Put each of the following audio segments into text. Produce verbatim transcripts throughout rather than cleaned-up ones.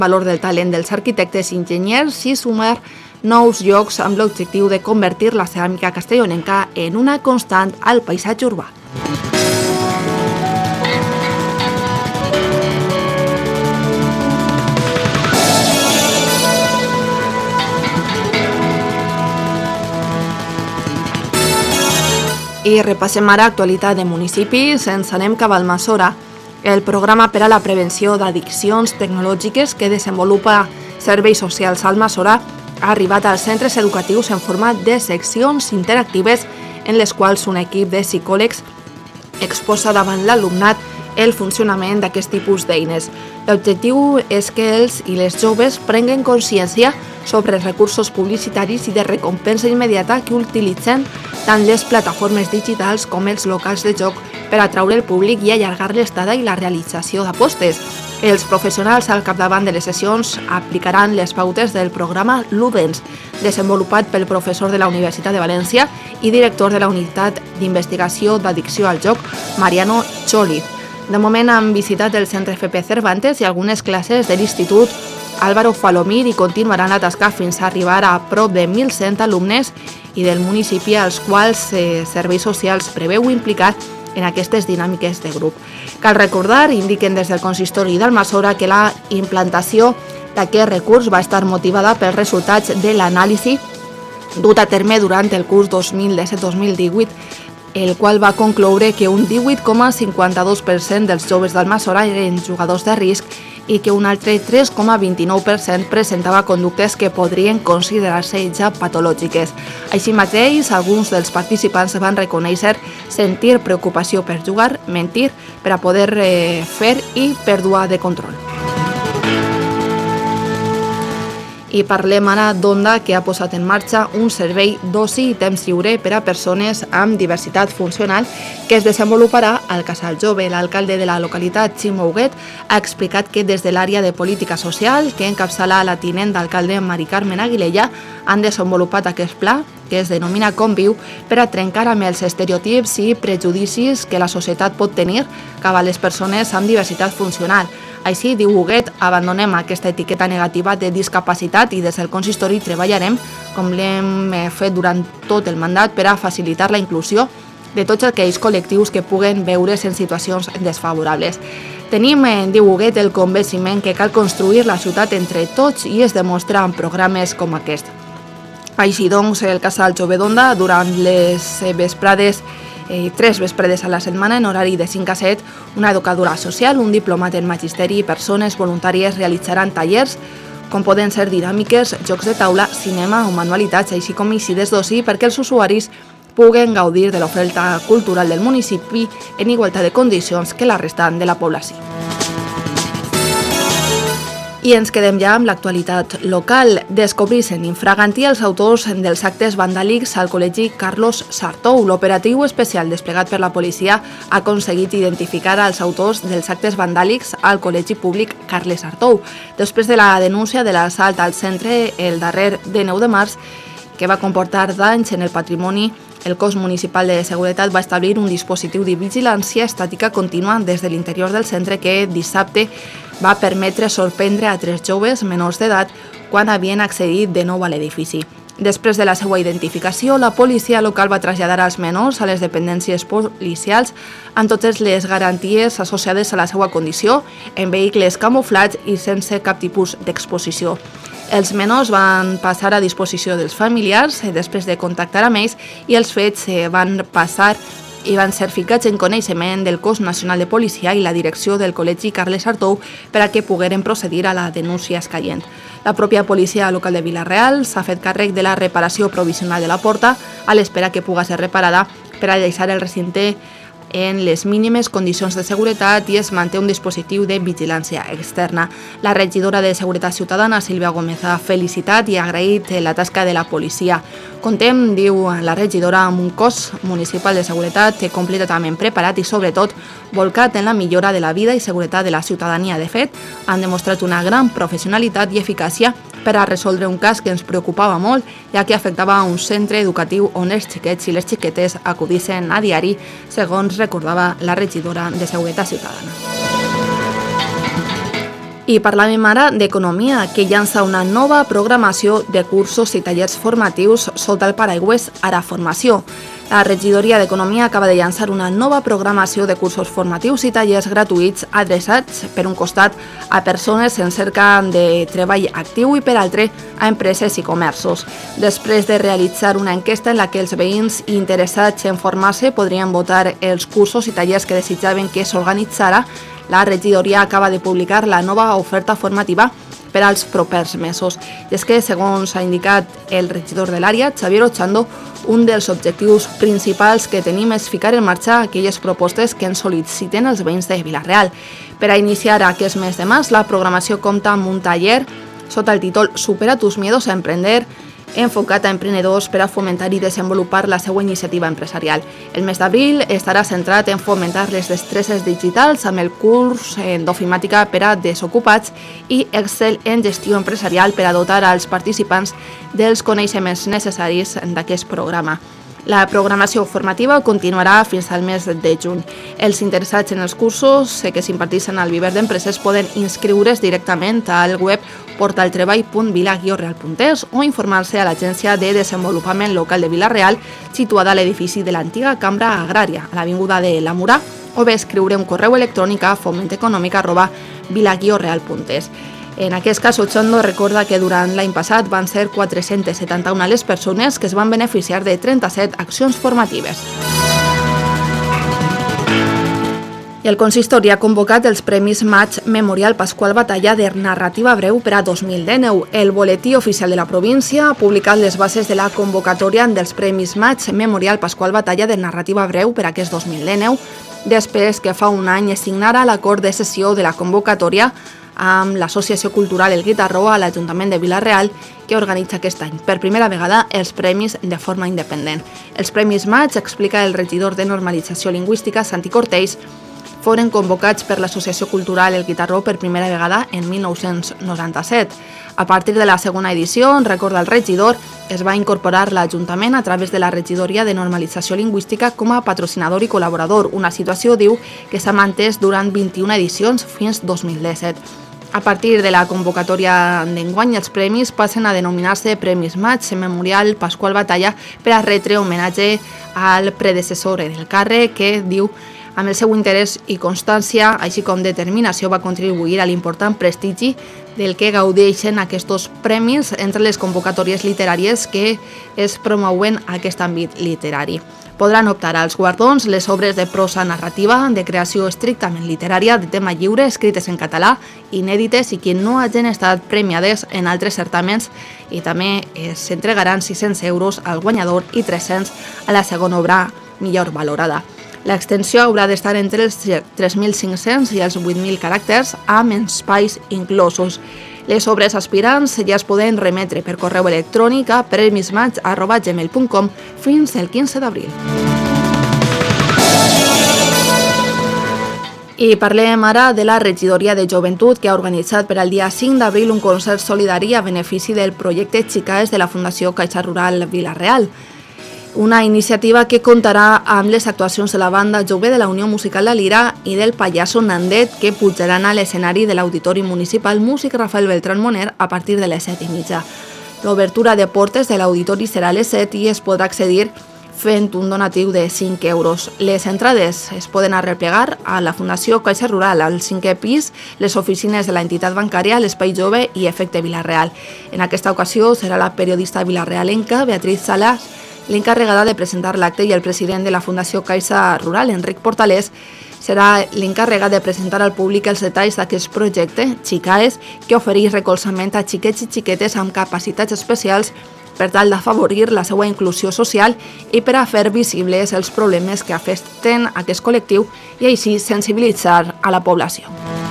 valor del talent dels arquitectes i enginyers i sumar nous llocs amb l'objectiu de convertir la ceràmica castellonenca en una constant al paisatge urbà. I repassem ara actualitat de municipis. Ens anem cap al Almassora. El programa per a la prevenció d'addiccions tecnològiques que desenvolupa Serveis Socials Almassora ha arribat als centres educatius en format de seccions interactives en les quals un equip de psicòlegs exposa davant l'alumnat el funcionament d'aquest tipus d'eines. L'objectiu és que els i les joves prenguen consciència sobre els recursos publicitaris i de recompensa immediata que utilitzen tant les plataformes digitals com els locals de joc per atraure el públic i allargar l'estada i la realització d'apostes. Els professionals al capdavant de les sessions aplicaran les pautes del programa Ludens, desenvolupat pel professor de la Universitat de València i director de la Unitat d'Investigació d'Addicció al Joc, Mariano Choliz. De moment han visitat el Centre F P Cervantes i algunes classes de l'Institut Álvaro Falomir i continuaran la tasca fins a arribar a prop de mil cent alumnes i del municipi als quals eh, Serveis Socials preveu implicar en aquestes dinàmiques de grup. Cal recordar, indiquen des del consistori d'Almassora, que la implantació d'aquest recurs va estar motivada pels resultats de l'anàlisi dut a terme durant el curs dos mil disset dos mil divuit, el qual va concloure que un divuit coma cinquanta-dos per cent dels joves d'Almassora eren jugadors de risc i que un altre tres coma vint-i-nou per cent presentava conductes que podrien considerar-se ja patològiques. Així mateix, alguns dels participants van reconèixer sentir preocupació per jugar, mentir, per a poder eh, fer i pèrdua de control. I parlem ara d'Onda, que ha posat en marxa un servei d'oci i temps lliure per a persones amb diversitat funcional que es desenvoluparà al Casal Jove. L'alcalde de la localitat, Ximo Huguet, ha explicat que des de l'àrea de política social, que encapçala la tinent d'alcalde Mari Carmen Aguilella, han desenvolupat aquest pla, que es denomina Conviu, per a trencar amb els estereotips i prejudicis que la societat pot tenir cap a les persones amb diversitat funcional. Així, diu Huguet, abandonem aquesta etiqueta negativa de discapacitat i des del consistori treballarem, com l'hem fet durant tot el mandat, per a facilitar la inclusió de tots aquells col·lectius que puguen veure's en situacions desfavorables. Tenim, diu Huguet, el convenciment que cal construir la ciutat entre tots i es demostra en programes com aquest. Així doncs, el Casal Jove d'Onda, durant les vesprades Eh, tres vespredes a la setmana en horari de cinc a set, una educadora social, un diplomat en magisteri i persones voluntàries realitzaran tallers com poden ser dinàmiques, jocs de taula, cinema o manualitats, així com eixides d'oci perquè els usuaris puguen gaudir de l'oferta cultural del municipi en igualtat de condicions que la resta de la població. I ens quedem ja amb l'actualitat local. Descobreixen infraganti els autors dels actes vandàlics al Col·legi Carlos Sartou. L'operatiu especial desplegat per la policia ha aconseguit identificar els autors dels actes vandàlics al Col·legi Públic Carles Sartou. Després de la denúncia de l'assalt al centre el darrer dinou de març, que va comportar danys en el patrimoni, el cos municipal de seguretat va establir un dispositiu de vigilància estàtica contínua des de l'interior del centre que dissabte va permetre sorprendre a tres joves menors d'edat quan havien accedit de nou a l'edifici. Després de la seva identificació, la policia local va traslladar els menors a les dependències policials amb totes les garanties associades a la seva condició, en vehicles camuflats i sense cap tipus d'exposició. Els menors van passar a disposició dels familiars després de contactar amb ells i els fets van passar i van ser ficats en coneixement del Cos Nacional de Policia i la direcció del Col·legi Carles Sartou per a que pogueren procedir a la denúncia escaient. La pròpia policia local de Vila-real s'ha fet càrrec de la reparació provisional de la porta a l'espera que pugui ser reparada per a deixar el recinte en les mínimes condicions de seguretat i es manté un dispositiu de vigilància externa. La regidora de Seguretat Ciutadana, Sílvia Gómez, ha felicitat i ha agraït la tasca de la policia. Contem, diu la regidora, amb un cos municipal de seguretat completament preparat i, sobretot, volcat en la millora de la vida i seguretat de la ciutadania. De fet, han demostrat una gran professionalitat i eficàcia per a resoldre un cas que ens preocupava molt, ja que afectava a un centre educatiu on els xiquets i les xiquetes acudissin a diari, segons recordava la regidora de Seguretat Ciutadana. I parlàvem ara d'Economia, que llança una nova programació de cursos i tallers formatius sota el paraigües Ara Formació. La regidoria d'Economia acaba de llançar una nova programació de cursos formatius i tallers gratuïts adreçats, per un costat, a persones en cerca de treball actiu i, per altre, a empreses i comerços. Després de realitzar una enquesta en la que els veïns interessats en formar-se podrien votar els cursos i tallers que desitjaven que s'organitzara, la regidoria acaba de publicar la nova oferta formativa per als propers mesos. I és que, segons ha indicat el regidor de l'àrea, Xavier Ochando, un dels objectius principals que tenim és ficar en marxa aquelles propostes que ens sol·liciten els veïns de Vila-real. Per a iniciar aquest mes de març, la programació compta amb un taller sota el títol Supera tus miedos a emprender, enfocat a emprenedors per a fomentar i desenvolupar la seva iniciativa empresarial. El mes d'abril estarà centrat en fomentar les destreses digitals amb el curs d'ofimàtica per a desocupats i Excel en gestió empresarial per a dotar als participants dels coneixements necessaris d'aquest programa. La programació formativa continuarà fins al mes de juny. Els interessats en els cursos que s'imparteixen al Viver d'Empreses poden inscriure's directament al web portaltreball punt vila guió real punt es o informar-se a l'Agència de Desenvolupament Local de Vila-real, situada a l'edifici de l'antiga Cambra Agrària, a l'Avinguda de la Murà, o bé escriure un correu electrònic a fomenteconòmic arroba vila guió real punt es. En aquest cas, Ochando recorda que durant l'any passat van ser quatre-centes setanta-una les persones que es van beneficiar de trenta-set accions formatives. I el consistori ha convocat els Premis Maig Memorial Pasqual Batalla de narrativa breu per a dos mil dinou. El boletí oficial de la província ha publicat les bases de la convocatòria dels Premis Maig Memorial Pasqual Batalla de narrativa breu per a aquest dos mil dinou, després que fa un any es signara l'acord de sessió de la convocatòria amb l'Associació Cultural El Guitarró a l'Ajuntament de Vila-real, que organitza aquest any, per primera vegada, els premis de forma independent. Els Premis Maig, explica el regidor de Normalització Lingüística, Santi Cortells, foren convocats per l'Associació Cultural El Guitarró per primera vegada en mil nou-cents noranta-set. A partir de la segona edició, recorda el regidor, es va incorporar l'Ajuntament a través de la Regidoria de Normalització Lingüística com a patrocinador i col·laborador, una situació, diu, que s'ha mantès durant vint-i-una edicions fins dos mil disset. A partir de la convocatòria d'enguany, els premis passen a denominar-se Premis Maig Memorial Pasqual Batalla per a retre homenatge al predecessor del càrrec que, diu, amb el seu interès i constància, així com determinació, va contribuir a l'important prestigi del que gaudeixen aquests premis entre les convocatòries literàries que es promouen a aquest àmbit literari. Podran optar als guardons les obres de prosa narrativa, de creació estrictament literària, de tema lliure, escrites en català, inèdites i que no hagin estat premiades en altres certaments, i també s'entregaran sis-cents euros al guanyador i tres-cents a la segona obra millor valorada. L'extensió haurà d'estar entre els tres mil cinc-cents i els vuit mil caràcters, amb espais inclosos. Les obres aspirants ja es poden remetre per correu electrònic a premismaig arroba gmail punt com fins el quinze d'abril. I parlem ara de la regidoria de Joventut, que ha organitzat per al dia cinc d'abril un concert solidari a benefici del projecte Xicaes de la Fundació Caixa Rural Vila-real. Una iniciativa que comptarà amb les actuacions de la banda jove de la Unió Musical de Lira i del Pallasso Nandet, que pujaran a l'escenari de l'Auditori Municipal Músic Rafael Beltrán Moner a partir de les set i mitja. L'obertura de portes de l'auditori serà a les set i es podrà accedir fent un donatiu de cinc euros. Les entrades es poden arreplegar a la Fundació Caixa Rural, al cinquè pis, les oficines de l'entitat bancària, l'Espai Jove i Efecte Vila-real. En aquesta ocasió serà la periodista vilarealenca Beatriz Salas l'encarregada de presentar l'acte i el president de la Fundació Caixa Rural, Enric Portalés, serà l'encarregat de presentar al públic els detalls d'aquest projecte, Xicaes, que ofereix recolzament a xiquets i xiquetes amb capacitats especials per tal d'afavorir la seva inclusió social i per a fer visibles els problemes que afecten aquest col·lectiu i així sensibilitzar a la població.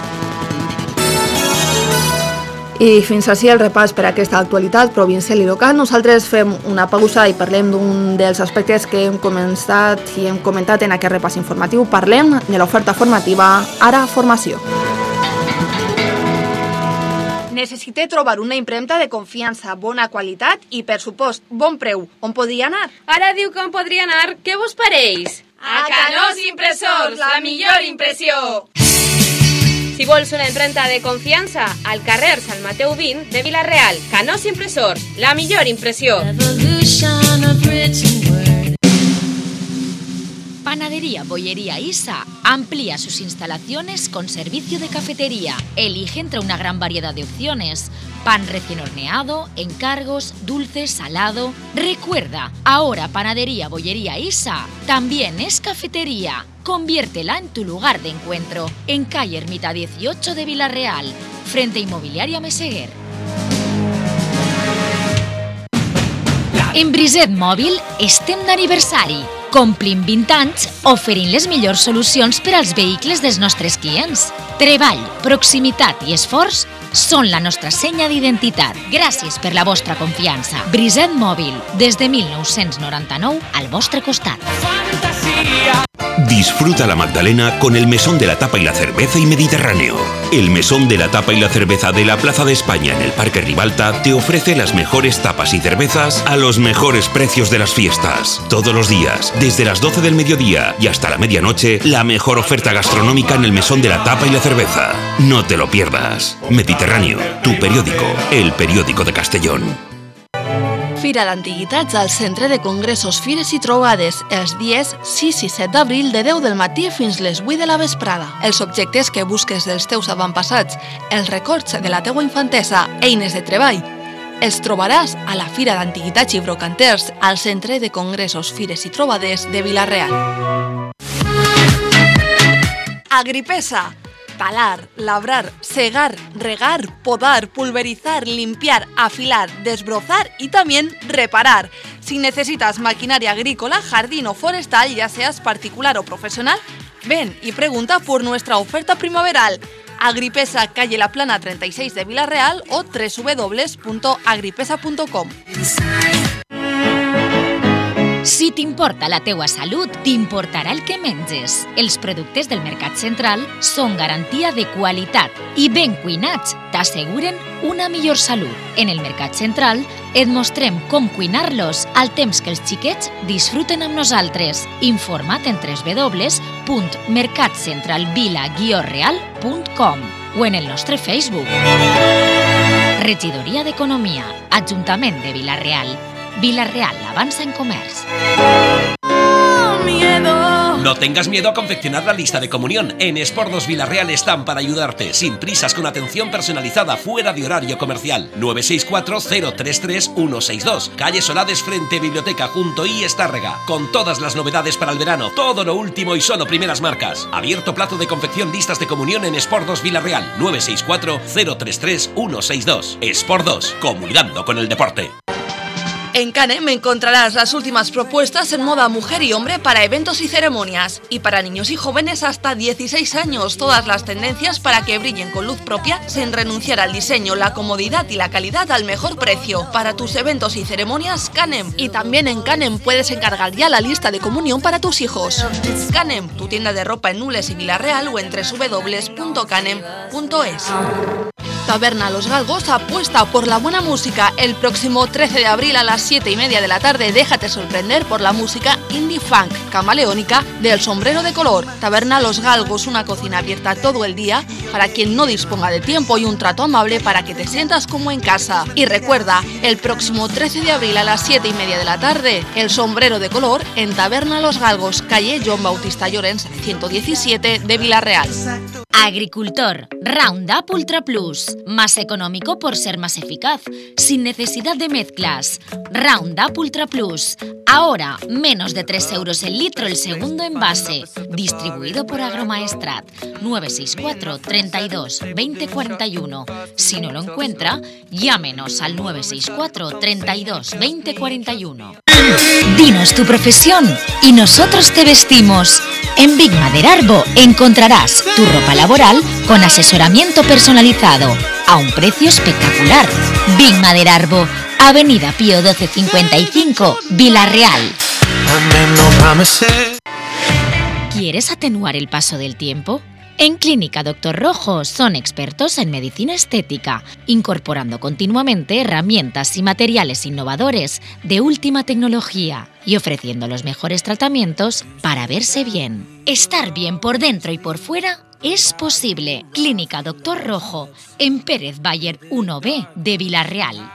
I fins així el repàs per a aquesta actualitat provincial i local. Nosaltres fem una pausa i parlem d'un dels aspectes que hem començat i hem comentat en aquest repàs informatiu. Parlem de l'oferta formativa Ara Formació. Necessite trobar una impremta de confiança, bona qualitat i, per supost, bon preu. On podria anar? Ara diu que on podria anar. Què vos pareix? A Canós Impressors, la millor impressió! Si vols una impremta de confiança, al carrer Sant Mateu vint de Vila-real, Canós Impressors, la millor impressió. Panadería Bollería Isa amplía sus instalaciones con servicio de cafetería. Elige entre una gran variedad de opciones. Pan recién horneado, encargos, dulce, salado. Recuerda, ahora Panadería Bollería Isa también es cafetería. Conviértela en tu lugar de encuentro. En calle Ermita dieciocho de Vila-real, frente a Inmobiliaria Meseguer. En Briset Mòbil estem d'aniversari. Complim vint anys oferint les millors solucions per als vehicles dels nostres clients. Treball, proximitat i esforç són la nostra senya d'identitat. Gràcies per la vostra confiança. Briset Mòbil, des de mil nou-cents noranta-nou, al vostre costat. Disfruta la Magdalena con el Mesón de la Tapa y la Cerveza y Mediterráneo. El Mesón de la Tapa y la Cerveza de la Plaza de España en el Parque Ribalta te ofrece las mejores tapas y cervezas a los mejores precios de las fiestas. Todos los días, desde las doce del mediodía y hasta la medianoche, la mejor oferta gastronómica en el Mesón de la Tapa y la Cerveza. No te lo pierdas. Mediterráneo, tu periódico, el periódico de Castellón. Fira d'Antiguitats al Centre de Congressos, Fires i Trobades, els dies sis i set d'abril de deu del matí fins les vuit de la vesprada. Els objectes que busques dels teus avantpassats, els records de la teua infantesa, eines de treball, els trobaràs a la Fira d'Antiguitats i Brocanters al Centre de Congressos, Fires i Trobades de Vila-real. Agripesa. Talar, labrar, segar, regar, podar, pulverizar, limpiar, afilar, desbrozar y también reparar. Si necesitas maquinaria agrícola, jardín o forestal, ya seas particular o profesional, ven y pregunta por nuestra oferta primaveral. Agripesa, calle La Plana treinta y seis de Vila-real o doble u doble u doble u punto agripesa punto com. Si t'importa la teua salut, t'importarà el que menges. Els productes del Mercat Central són garantia de qualitat i ben cuinats t'asseguren una millor salut. En el Mercat Central et mostrem com cuinar-los al temps que els xiquets disfruten amb nosaltres. Informa't en doble u doble u doble u punt mercat central vila guió real punt com o en el nostre Facebook. Regidoria d'Economia, Ajuntament de Vila-real. Vila-real avanza en comerç. No tengas miedo a confeccionar la lista de comunión. En Sport dos Vila-real están para ayudarte, sin prisas, con atención personalizada, fuera de horario comercial. nueve seis cuatro cero tres tres uno seis dos, calle Solades frente Biblioteca junto I Estárrega. Con todas las novedades para el verano, todo lo último y solo primeras marcas. Abierto plazo de confección listas de comunión en Sport dos Vila-real. nueve seis cuatro cero tres tres uno seis dos. Sport dos, comulgando con el deporte. En Canem encontrarás las últimas propuestas en moda mujer y hombre para eventos y ceremonias. Y para niños y jóvenes hasta dieciséis años, todas las tendencias para que brillen con luz propia sin renunciar al diseño, la comodidad y la calidad al mejor precio. Para tus eventos y ceremonias, Canem. Y también en Canem puedes encargar ya la lista de comunión para tus hijos. Canem, tu tienda de ropa en Nules y Vila-real o en doble u doble u doble u punto canem punto es. Taberna Los Galgos apuesta por la buena música. El próximo trece de abril a las siete y media de la tarde déjate sorprender por la música indie funk camaleónica del Sombrero de Color. Taberna Los Galgos, una cocina abierta todo el día para quien no disponga de tiempo y un trato amable para que te sientas como en casa. Y recuerda, el próximo trece de abril a las siete y media de la tarde, el Sombrero de Color en Taberna Los Galgos, calle Joan Bautista Llorens, ciento diecisiete de Vila-real. Agricultor, Roundup Ultra Plus. Más económico por ser más eficaz, sin necesidad de mezclas. Roundup Ultra Plus. Ahora, menos de tres euros el litro el segundo envase. Distribuido por Agromaestrat. nueve seis cuatro, treinta y dos, veinte cuarenta y uno. Si no lo encuentra, llámenos al nueve seis cuatro, treinta y dos, veinte cuarenta y uno. Dinos tu profesión y nosotros te vestimos. En Big Maderarbo encontrarás tu ropa laboral con asesoramiento personalizado a un precio espectacular. Big Maderarbo, Avenida Pío doce cincuenta y cinco, Vila-real. ¿Quieres atenuar el paso del tiempo? En Clínica Doctor Rojo son expertos en medicina estética, incorporando continuamente herramientas y materiales innovadores de última tecnología y ofreciendo los mejores tratamientos para verse bien. Estar bien por dentro y por fuera es posible. Clínica Doctor Rojo, en Pérez Bayer uno B de Vila-real.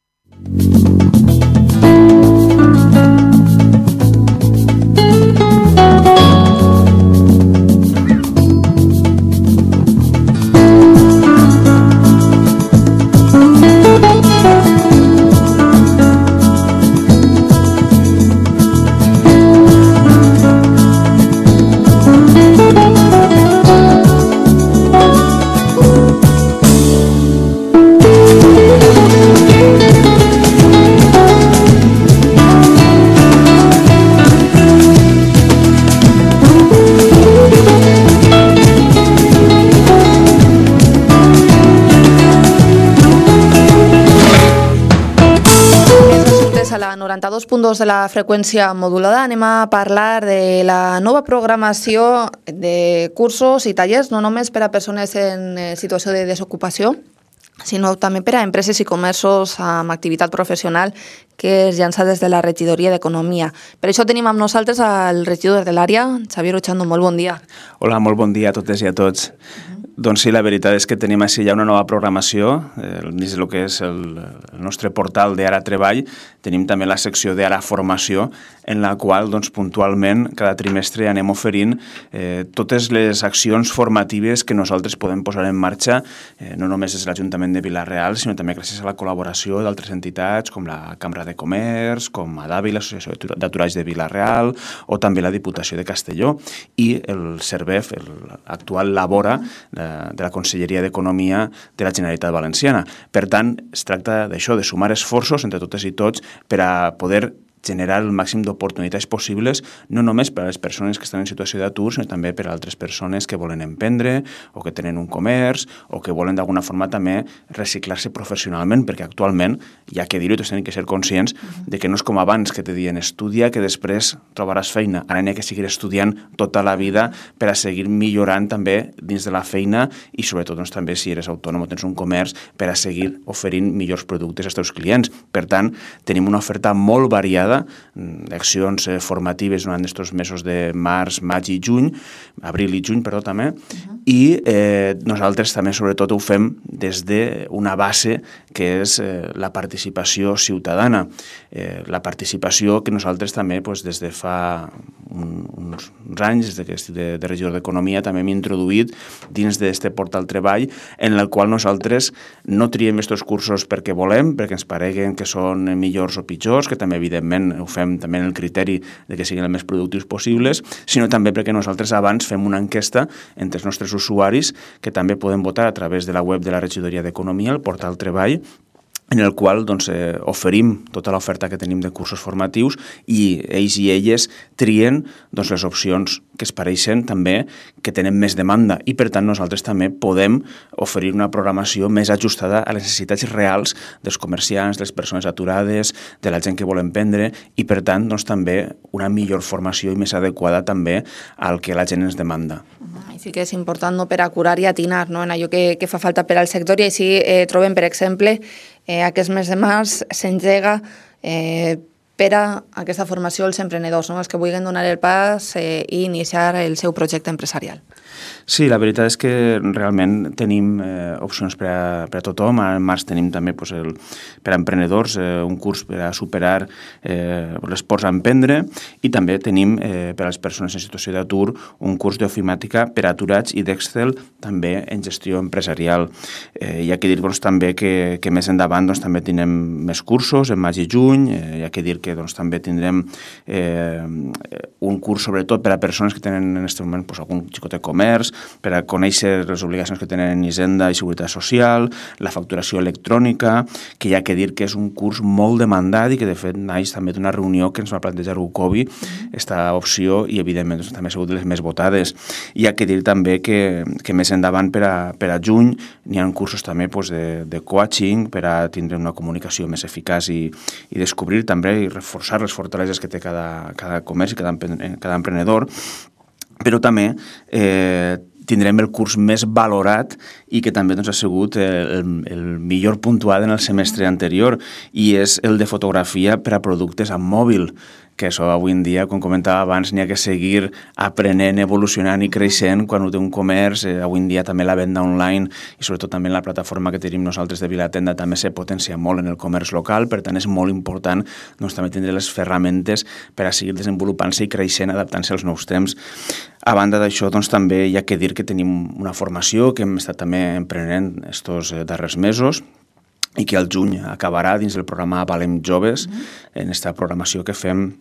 noranta-dos punt dos de la freqüència modulada. Anem a parlar de la nova programació de cursos i tallers, no només per a persones en situació de desocupació, sinó també per a empreses i comerços amb activitat professional que es llança des de la regidoria d'Economia. Per això tenim amb nosaltres el regidor de l'àrea, Xavier Ochando. Molt bon dia. Hola, molt bon dia a totes i a tots. Doncs sí, la veritat és que tenim així ja una nova programació, eh, dins del que és el, el nostre portal d'Ara Treball. Tenim també la secció d'Ara Formació, en la qual doncs, puntualment cada trimestre anem oferint eh, totes les accions formatives que nosaltres podem posar en marxa, eh, no només des de l'Ajuntament de Vila-real, sinó també gràcies a la col·laboració d'altres entitats com la Cambra de Comerç, com Adavi, l'Associació d'Aturats de Vila-real, o també la Diputació de Castelló, i el CERVEF, l'actual Labora, de la Conselleria d'Economia de la Generalitat Valenciana. Per tant, es tracta d'això, de sumar esforços entre totes i tots per a poder generar el màxim d'oportunitats possibles, no només per a les persones que estan en situació d'atur, sinó també per a altres persones que volen emprendre o que tenen un comerç o que volen d'alguna forma també reciclar-se professionalment, perquè actualment, ja que dir-ho, tots tenen que ser conscients de que no és com abans, que te diuen estudia, que després trobaràs feina. Ara n'hi ha que seguir estudiant tota la vida per a seguir millorant també dins de la feina i sobretot doncs, també si eres autònom o tens un comerç per a seguir oferint millors productes als teus clients. Per tant, tenim una oferta molt variada d'accions formatives durant aquests mesos de març, maig i juny, abril i juny, perdó, també, uh-huh. i eh, nosaltres també sobretot ho fem des d'una base que és eh, la participació ciutadana. Eh, la participació que nosaltres també pues, des de fa un, uns, uns anys, des que estic de, de regidor d'Economia, també hem introduït dins d'aquest portal treball en el qual nosaltres no triem aquests cursos perquè volem, perquè ens pareguen que són millors o pitjors, que també evidentment ho fem també en el criteri de que siguin els més productius possibles, sinó també perquè nosaltres abans fem una enquesta entre els nostres usuaris que també poden votar a través de la web de la Regidoria d'Economia, el portal Treball, en el qual doncs, eh, oferim tota l'oferta que tenim de cursos formatius i ells i elles trien doncs, les opcions que es pareixen també que tenen més demanda i per tant nosaltres també podem oferir una programació més ajustada a les necessitats reals dels comerciants, de les persones aturades, de la gent que vol emprendre i per tant doncs, també una millor formació i més adequada també al que la gent ens demanda. I sí que és important no, per acurar i atinar no, en allò que, que fa falta per al sector i així eh, trobem, per exemple, eh, aquest mes de març s'engega eh, per a aquesta formació als emprenedors, no? Els que vulguin donar el pas eh, i iniciar el seu projecte empresarial. Sí, la veritat és que realment tenim eh, opcions per a, per a tothom. En març tenim també pues, el, per a emprenedors eh, un curs per a superar eh, l'esforç a emprendre i també tenim eh, per a les persones en situació d'atur un curs d'ofimàtica per a aturats i d'Excel també en gestió empresarial. Eh, hi ha que dir doncs, també que, que més endavant doncs, també tindrem més cursos en maig i juny. Eh, hi ha que dir que doncs, també tindrem eh, un curs sobretot per a persones que tenen en aquest moment pues, algun xicot de comerç, per a conèixer les obligacions que tenen en Hisenda i Seguretat Social, la facturació electrònica, que hi ha que dir que és un curs molt demandat i que de fet naix també d'una reunió que ens va plantejar U C O B I, aquesta opció, i evidentment doncs, també ha sigut de les més votades. Hi ha que dir també que, que més endavant per a, per a juny n'hi ha cursos també pues, de, de coaching per a tindre una comunicació més eficaç i, i descobrir també i reforçar les fortaleses que té cada, cada comerç i cada, cada emprenedor, però també eh, tindrem el curs més valorat i que també doncs, ha sigut el, el millor puntuat en el semestre anterior i és el de fotografia per a productes amb mòbil, que això avui en dia, com comentava abans, n'hi ha que seguir aprenent, evolucionant i creixent quan ho té un comerç. Eh, avui en dia també la venda online i sobretot també la plataforma que tenim nosaltres de Vilatenda també se potencia molt en el comerç local, per tant és molt important doncs, també tindre les ferramentes per a seguir desenvolupant-se i creixent, adaptant-se als nous temps. A banda d'això, doncs, també hi ha que dir que tenim una formació que hem estat també emprenent estos darrers mesos i que al juny acabarà dins del programa Valem Joves, mm-hmm. en esta programació que fem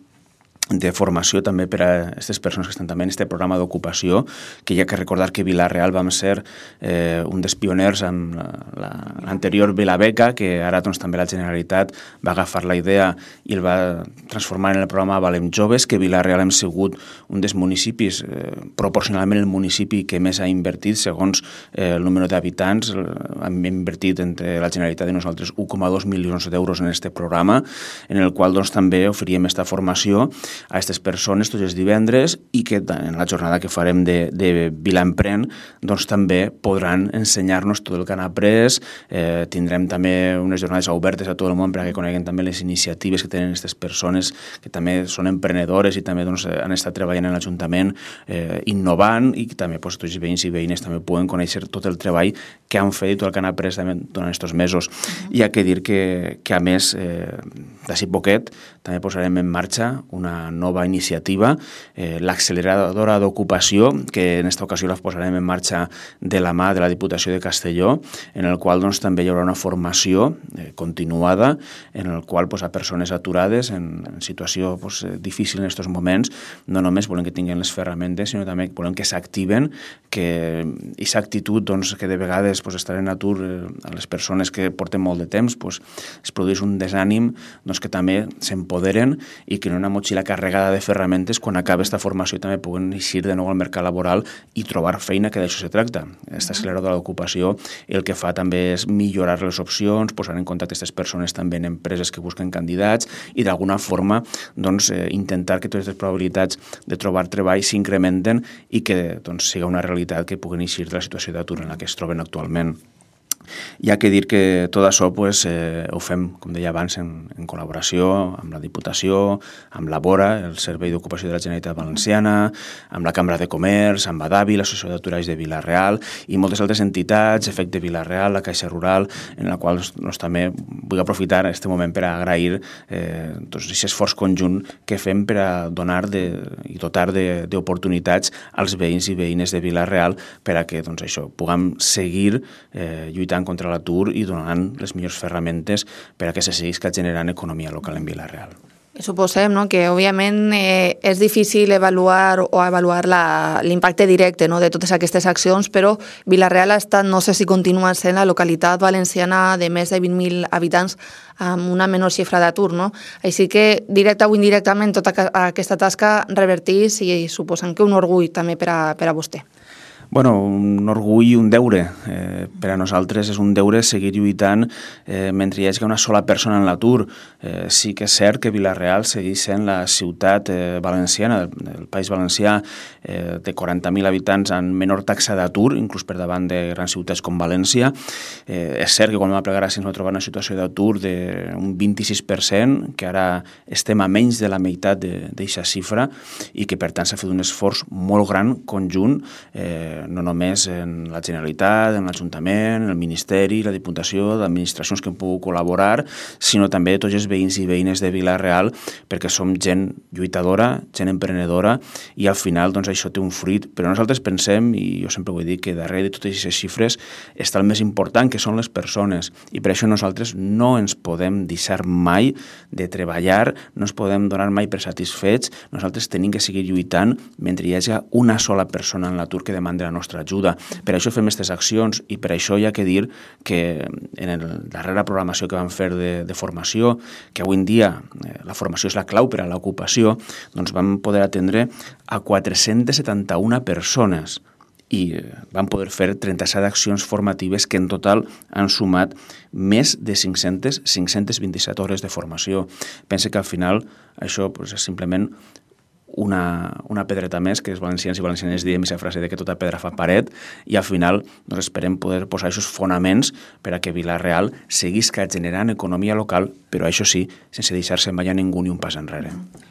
de formació també per a aquestes persones que estan també en aquest programa d'ocupació, que hi ha que recordar que Vila-real vam ser eh, un dels pioners amb l'anterior Vilabeca, que ara doncs, també la Generalitat va agafar la idea i el va transformar en el programa Valem Joves, que Vila-real hem sigut un dels municipis, eh, proporcionalment el municipi que més ha invertit segons eh, el número d'habitants. Hem invertit entre la Generalitat i nosaltres un coma dos milions d'euros en aquest programa, en el qual doncs, també oferíem aquesta formació a aquestes persones tots els divendres i que en la jornada que farem de, de Vilaempren doncs també podran ensenyar-nos tot el que han après. Eh, tindrem també unes jornades obertes a tot el món perquè coneguen també les iniciatives que tenen aquestes persones que també són emprenedores i també doncs, han estat treballant en l'Ajuntament eh, innovant i que també doncs, tots els veïns i veïnes també poden conèixer tot el treball que han fet i tot el que han après també durant aquests mesos. Uh-huh. I ha que dir que, que a més, eh, d'ací poquet, també posarem en marxa una nova iniciativa, eh, l'acceleradora d'ocupació, que en aquesta ocasió la posarem en marxa de la mà de la Diputació de Castelló, en el qual doncs, també hi haurà una formació eh, continuada, en el qual pues, a persones aturades en, en situació pues, difícil en aquests moments, no només volem que tinguin les ferramentes, sinó també volem que s'activen, que aquesta actitud doncs, que de vegades pues, estar en atur eh, a les persones que porten molt de temps, pues, es produeix un desànim doncs, que també s'empoderen i que no una motxilla carregada de ferramentes, quan acabi aquesta formació també puguen eixir de nou al mercat laboral i trobar feina, que d'això se tracta. Aquesta acceleradora d'ocupació el que fa també és millorar les opcions, posar en contacte aquestes persones també en empreses que busquen candidats i d'alguna forma doncs, eh, intentar que totes les probabilitats de trobar treball s'incrementen i que doncs, siga una realitat que puguen eixir de la situació d'atur en la que es troben actualment. Hi ha que dir que tot això pues, eh, ho fem, com deia abans, en, en col·laboració amb la Diputació, amb la Bora, el Servei d'Ocupació de la Generalitat Valenciana, amb la Cambra de Comerç, amb Adavi, l'Associació d'Aturats de Vila-real i moltes altres entitats, Efecte Vila-real, la Caixa Rural, en la qual doncs, també vull aprofitar aquest moment per agrair eh, doncs, aquest esforç conjunt que fem per a donar de, i dotar d'oportunitats als veïns i veïnes de Vila-real per a que doncs, això, puguem seguir eh, lluitant contra l'atur i donant les millors ferramentes per a que se seguisca generant economia local en Vila-real. Suposem no? que, òbviament, eh, és difícil avaluar o avaluar l'impacte directe no? de totes aquestes accions, però Vila-real ha estat, no sé si continua sent la localitat valenciana de més de vint mil habitants amb una menor xifra d'atur. No? Així que, directe o indirectament, tota aquesta tasca revertís i suposem que un orgull també per a, per a vostè. Bueno, un orgull i un deure. Eh, per a nosaltres és un deure seguir lluitant eh, mentre hi hagi una sola persona en l'atur. Eh, sí que és cert que Vila-real segueix sent la ciutat eh, valenciana, del, del País Valencià, eh, de quaranta mil habitants amb menor taxa d'atur, inclús per davant de grans ciutats com València. Eh, és cert que quan vam plegar ens vam trobar una situació d'atur d'un vint-i-sis per cent, que ara estem a menys de la meitat d'aquesta xifra i que per tant s'ha fet un esforç molt gran conjunt, eh, no només en la Generalitat, en l'Ajuntament, en el Ministeri, la Diputació, d'administracions que han pogut col·laborar, sinó també tots els veïns i veïnes de Vila-real, perquè som gent lluitadora, gent emprenedora, i al final doncs, això té un fruit. Però nosaltres pensem, i jo sempre ho he dit, que darrere de totes aquestes xifres està el més important, que són les persones, i per això nosaltres no ens podem deixar mai de treballar, no ens podem donar mai per satisfets, nosaltres tenim que seguir lluitant mentre hi hagi una sola persona en l'atur que demanda la nostra ajuda. Per això fem aquestes accions i per això hi ha que dir que en la darrera programació que vam fer de, de formació, que avui en dia eh, la formació és la clau per a l'ocupació, doncs vam poder atendre a quatre-centes setanta-una persones i vam poder fer trenta-set accions formatives que en total han sumat més de cinc-centes, cinc-centes vint-i-set hores de formació. Pensa que al final això pues, és simplement Una, una pedreta més, que els valencians i valencianes diem aquesta frase de que tota pedra fa paret, i al final doncs, esperem poder posar aquests fonaments per a que Vila-real seguisca generant economia local, però això sí, sense deixar-se mai a ningú ni un pas enrere.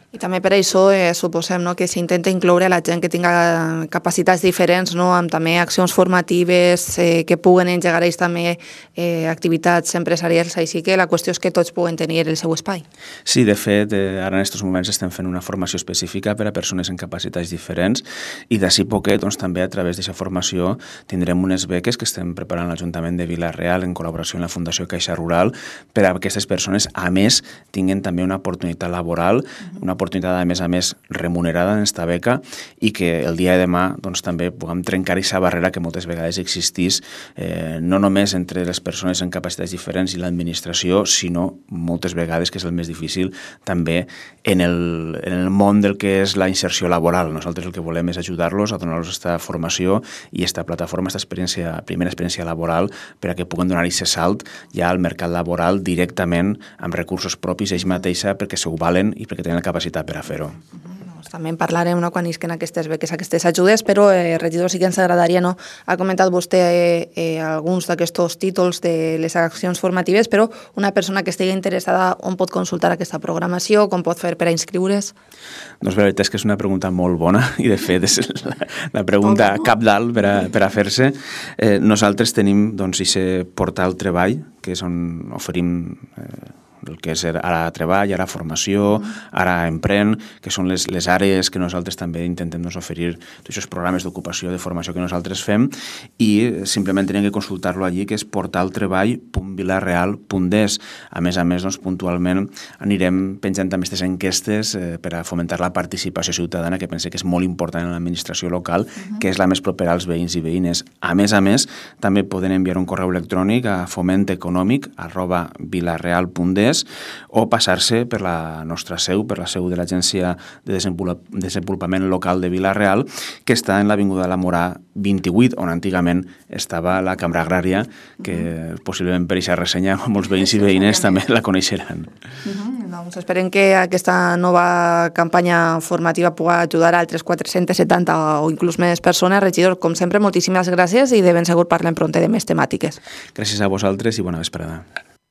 I també per això eh, suposem no, que s'intenta incloure a la gent que tinga capacitats diferents, no, amb també accions formatives eh, que puguen engegar ells també eh, activitats empresarials, així que la qüestió és que tots puguen tenir el seu espai. Sí, de fet, eh, ara en aquests moments estem fent una formació específica per a persones amb capacitats diferents i d'ací poquet, doncs, també a través d'aquesta formació tindrem unes beques que estem preparant l'Ajuntament de Vila-real en col·laboració amb la Fundació Caixa Rural per a que aquestes persones, a més, tinguin també una oportunitat laboral, una oportunitat, a més a més, remunerada en esta beca i que el dia de demà doncs, també puguem trencar aquesta barrera que moltes vegades existís, eh, no només entre les persones amb capacitats diferents i l'administració, sinó moltes vegades, que és el més difícil, també en el, en el món del que és la inserció laboral. Nosaltres el que volem és ajudar-los a donar-los aquesta formació i aquesta plataforma, aquesta experiència, primera experiència laboral, per a que puguen donar aquest salt ja al mercat laboral directament amb recursos propis ells mateixa perquè s'ho valen i perquè tenen la capacitat per a fer-ho. També en parlarem no, quan isquen aquestes beques, aquestes ajudes, però, eh, regidor, sí que ens agradaria, no? Ha comentat vostè eh, eh, alguns d'aquests títols de les accions formatives, però una persona que estigui interessada, on pot consultar aquesta programació, com pot fer per a inscriure's? Doncs la veritat és que és una pregunta molt bona i, de fet, és la, la pregunta cabdal per a, per a fer-se. Eh, nosaltres tenim, doncs, aquest portal Treball, que és on oferim eh, el que és ara treball, ara formació, ara empren, que són les, les àrees que nosaltres també intentem doncs, oferir tots aquests programes d'ocupació, de formació que nosaltres fem, i simplement tenim que consultar-lo allí, que és portal treball punt vilareal punt es. A més a més, doncs, puntualment anirem penjant també aquestes enquestes eh, per a fomentar la participació ciutadana, que pense que és molt important en l'administració local, uh-huh. que és la més propera als veïns i veïnes. A més a més, també poden enviar un correu electrònic a fomenteconòmic arroba vilareal punt es o passar-se per la nostra seu, per la seu de l'Agència de Desenvolupament Local de Vila-real, que està en l'Avinguda de la Morà vint-i-vuit, on antigament estava la Cambra Agrària, que uh-huh. possiblement per aquesta ressenya molts veïns i veïnes també la coneixeran. Uh-huh. Doncs esperem que aquesta nova campanya formativa pugui ajudar a altres quatre-cents setanta o inclús més persones. Regidor, com sempre, moltíssimes gràcies i de ben segur parlem prompte de més temàtiques. Gràcies a vosaltres i bona vesprada.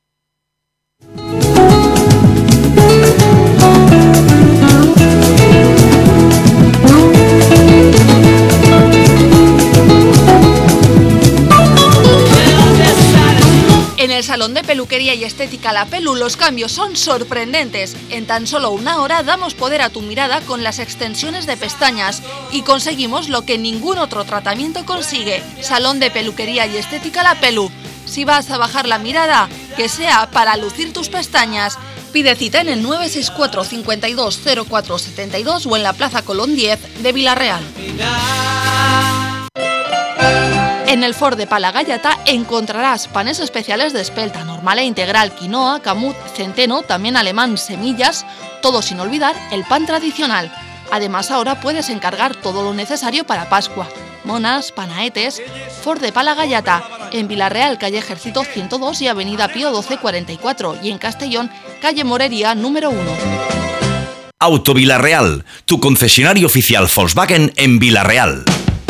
En el Salón de Peluquería y Estética La Pelu los cambios son sorprendentes. En tan solo una hora damos poder a tu mirada con las extensiones de pestañas y conseguimos lo que ningún otro tratamiento consigue. Salón de Peluquería y Estética La Pelu. Si vas a bajar la mirada, que sea para lucir tus pestañas. Pide cita en el nueve seis cuatro, cincuenta y dos, cero cuatro setenta y dos o en la Plaza Colón diez de Vila-real. En el Ford de Palagallata encontrarás panes especiales de espelta, normal e integral, quinoa, camut, centeno, también alemán, semillas, todo sin olvidar el pan tradicional. Además, ahora puedes encargar todo lo necesario para Pascua. Monas, panaetes. Ford de Palagallata, en Vila-real, calle Ejército ciento dos y avenida Pío doce cuarenta y cuatro, y en Castellón, calle Morería número uno. Auto Vila-real, tu concesionario oficial Volkswagen en Vila-real.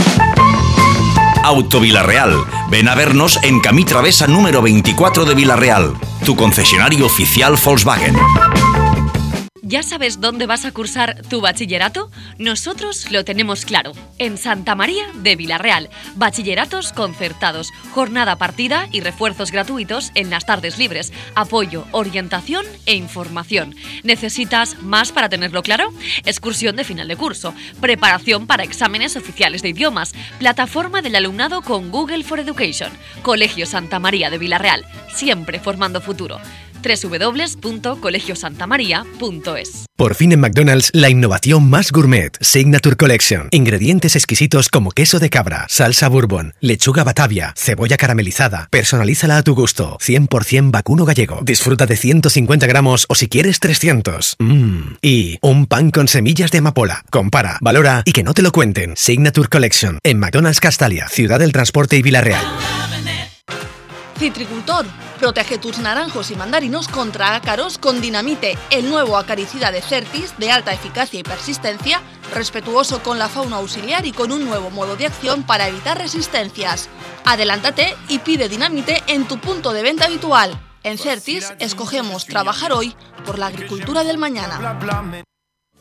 Auto Vila-real. Ven a vernos en Camí Travesa número veinticuatro de Vila-real, tu concesionario oficial Volkswagen. ¿Ya sabes dónde vas a cursar tu bachillerato? Nosotros lo tenemos claro. En Santa María de Vila-real. Bachilleratos concertados, jornada partida y refuerzos gratuitos en las tardes libres. Apoyo, orientación e información. ¿Necesitas más para tenerlo claro? Excursión de final de curso. Preparación para exámenes oficiales de idiomas. Plataforma del alumnado con Google for Education. Colegio Santa María de Vila-real. Siempre formando futuro. doble u doble u doble u punto colegio santa maría punto es. Por fin en McDonald's, la innovación más gourmet, Signature Collection. Ingredientes exquisitos como queso de cabra, salsa bourbon, lechuga batavia, cebolla caramelizada. Personalízala a tu gusto. cien por ciento vacuno gallego. Disfruta de ciento cincuenta gramos o si quieres trescientos. Mmm. Y un pan con semillas de amapola. Compara, valora y que no te lo cuenten. Signature Collection. En McDonald's Castalia, Ciudad del Transporte y Vila-real. Citricultor, protege tus naranjos y mandarinos contra ácaros con Dinamite, el nuevo acaricida de Certis de alta eficacia y persistencia, respetuoso con la fauna auxiliar y con un nuevo modo de acción para evitar resistencias. Adélántate y pide Dinamite en tu punto de venta habitual. En Certis escogemos trabajar hoy por la agricultura del mañana.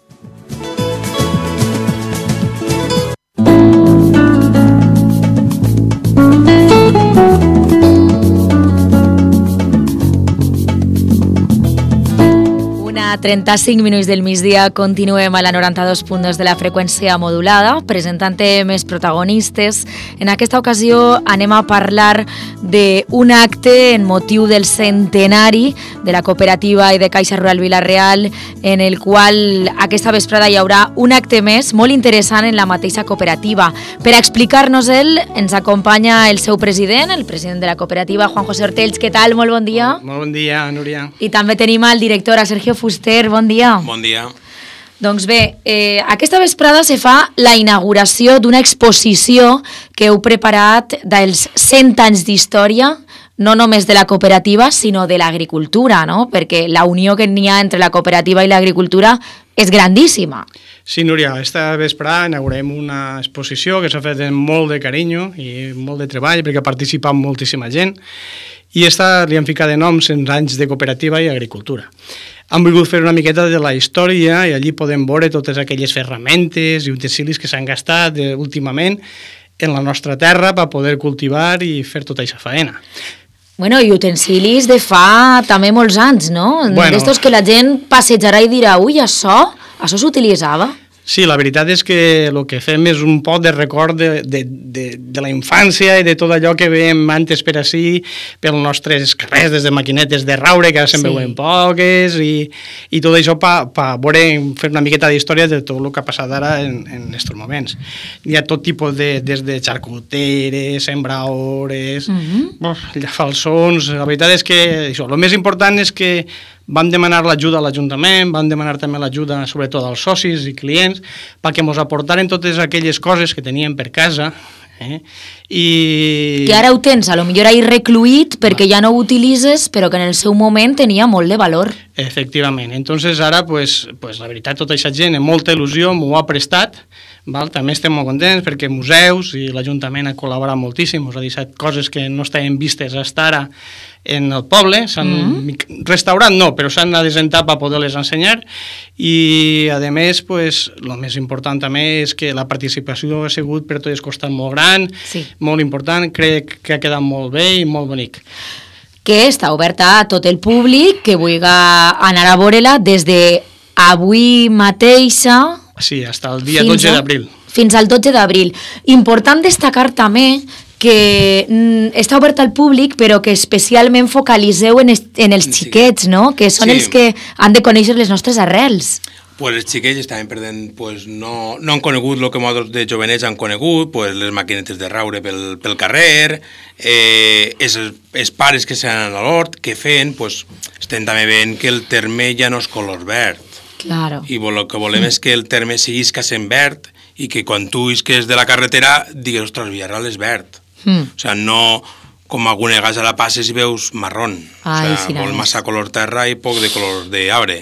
trenta-cinc minuts del migdia, continuem a la noranta-dos punt dos de la freqüència modulada, presentant més protagonistes. En aquesta ocasió anem a parlar d'un acte en motiu del centenari de la cooperativa i de Caixa Rural Vila-real, en el qual aquesta vesprada hi haurà un acte més molt interessant en la mateixa cooperativa. Per explicar-nos-el ens acompanya el seu president, el president de la cooperativa, Juan José Ortells. Què tal? Molt bon dia. Molt bon dia, Núria. I també tenim el director, a Sergio Fuster. Bon dia. Bon dia. Doncs bé, eh, aquesta vesprada se fa la inauguració d'una exposició que heu preparat dels cent anys d'història, no només de la cooperativa, sinó de l'agricultura, no? Perquè la unió que n'hi ha entre la cooperativa i l'agricultura és grandíssima. Sí, Núria, esta vesprada inaugurem una exposició que s'ha fet amb molt de carinyo i molt de treball, perquè ha participat moltíssima gent, i esta li han ficat de nom cent anys de cooperativa i agricultura. Han volgut fer una miqueta de la història i allí podem veure totes aquelles ferramentes i utensilis que s'han gastat eh, últimament en la nostra terra per poder cultivar i fer tota aquesta faena. Bueno, i utensilis de fa també molts anys, no? Bueno. D'estos que la gent passejarà i dirà, ui, això, això s'utilitzava? Sí, la veritat és que el que fem és un pot de record de, de, de, de la infància i de tot allò que veiem antes per ací, pels nostres carrers, des de maquinetes de raure, que ara se'n sí. veuen poques, i, i tot això per pa veure, fer una miqueta d'història de tot el que ha passat ara en, en aquests moments. Hi ha tot tipus de, des de xarcuteres, sembraores, mm-hmm. llafalsons. La veritat és que això, el més important és que vam demanar l'ajuda a l'Ajuntament, vam demanar també l'ajuda sobretot als socis i clients perquè ens aportaren totes aquelles coses que teníem per casa. Eh? I... Que ara ho tens, a lo millor ahir recluït perquè ja no ho utilitzes, però que en el seu moment tenia molt de valor. Efectivament. Entonces ara, pues, pues, la veritat, tota aquesta gent amb molta il·lusió m'ho ha prestat. Val? També estem molt contents perquè museus i l'Ajuntament ha col·laborat moltíssim, us ha deixat coses que no estaven vistes fins ara en el poble, s'han mm-hmm. restaurat no, però s'han adesentat per poder-les ensenyar, i a més, pues, el més important també és que la participació ha sigut per tot el costat molt gran, sí. molt important, crec que ha quedat molt bé i molt bonic. Que està oberta a tot el públic que vulgui anar a veure-la des d'avui mateixa. Sí, fins al dia dotze d'abril. Fins al dotze d'abril. Important destacar també que mm, està obert al públic, però que especialment focalitzeu en, est, en els xiquets, no? Que són sí. els que han de conèixer les nostres arrels. Pues els xiquets estaven perdent, pues no, no han conegut el que molts de jovenets han conegut, pues les maquinetes de raure pel, pel carrer, eh, els, els pares que s'han a l'hort, que feien, pues estem també veient que el terme ja no és color verd. Claro. I el que volem mm. és que el terme siguisca sent verd i que quan tu isques de la carretera digues, ostres, Villarreal és verd. Mm. O sigui, no com alguna vegada la passes i veus marrón. Ai, o sigui, molt massa color terra i poc de color d'arbre.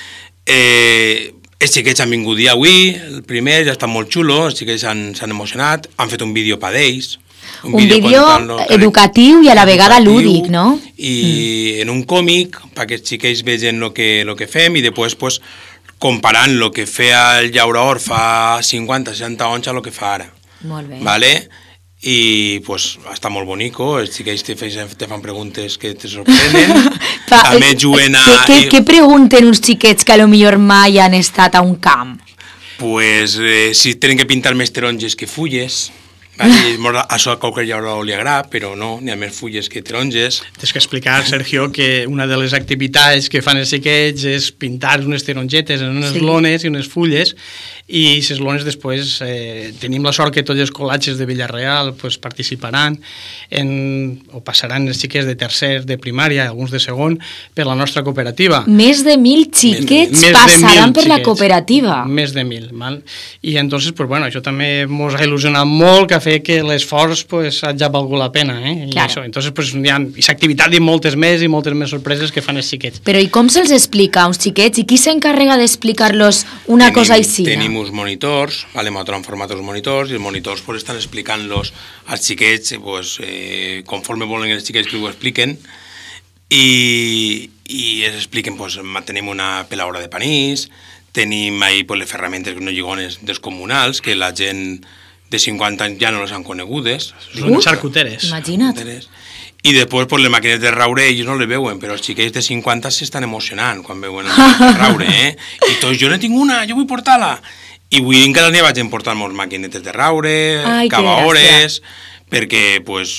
Eh, els xiquets han vingut dia avui, el primer, ja està molt xulo, els xiquets s'han emocionat, han fet un vídeo per d'ells. Un, un vídeo educatiu i a la vegada lúdic, no? I mm. en un còmic, perquè els xiquets vegin el que, lo que fem i després, pues, comparant el que feia el llaurador fa cinquanta, seixanta anys a el que fa ara. Molt bé. Vale? I pues està molt bonico, els xiquets te, te fan preguntes que te sorprenen. També juguen a... Què, què pregunten uns xiquets que a lo millor mai han estat a un camp? Pues eh, si tenen que pintar més taronges que fulles. Vale? Això a qualque llaurador li agrada, però no, n'hi ha més fulles que taronges. Tens que explicar, Sergio, que una de les activitats que fan els xiquets és pintar unes tarongetes en unes sí. lones i unes fulles, i aquestes lones després eh, tenim la sort que tots els col·latges de Villarreal pues, participaran en, o passaran els xiquets de tercer, de primària, alguns de segon, per la nostra cooperativa. Més de mil xiquets més, passaran per xiquets, la cooperativa. Més de mil. Mal? I entonces, pues, bueno, això també ens ha il·lusionat molt, que ha fet que l'esforç pues, hagi valgut la pena. Eh? I claro. això. Entonces, pues, hi ha aquesta activitat i moltes més i moltes més sorpreses que fan els xiquets. Però i com se'ls explica a uns xiquets? I qui s'encarrega d'explicar-los una tenim, cosa així? Tenim uns monitors, vale, nosaltres hem format els monitors, i els monitors pues, estan explicant-los als xiquets pues, eh, conforme volen els xiquets que ho expliquen, i, i es expliquen, pues, tenim una peladora de panís, tenim ahí pues, les ferramentes no lligones descomunals, que la gent de cinquanta anys ja no les han conegudes. Són xarcuteres. Imagina't. I després pues, les màquines de raure ells no les veuen, però els xiquets de cinquanta s'estan emocionant quan veuen les màquines de raure, eh? I tots, jo no tinc una, jo vull portar-la. I avui encara n'hi vaig portar molts maquinetes de raure, cavaores, perquè pues,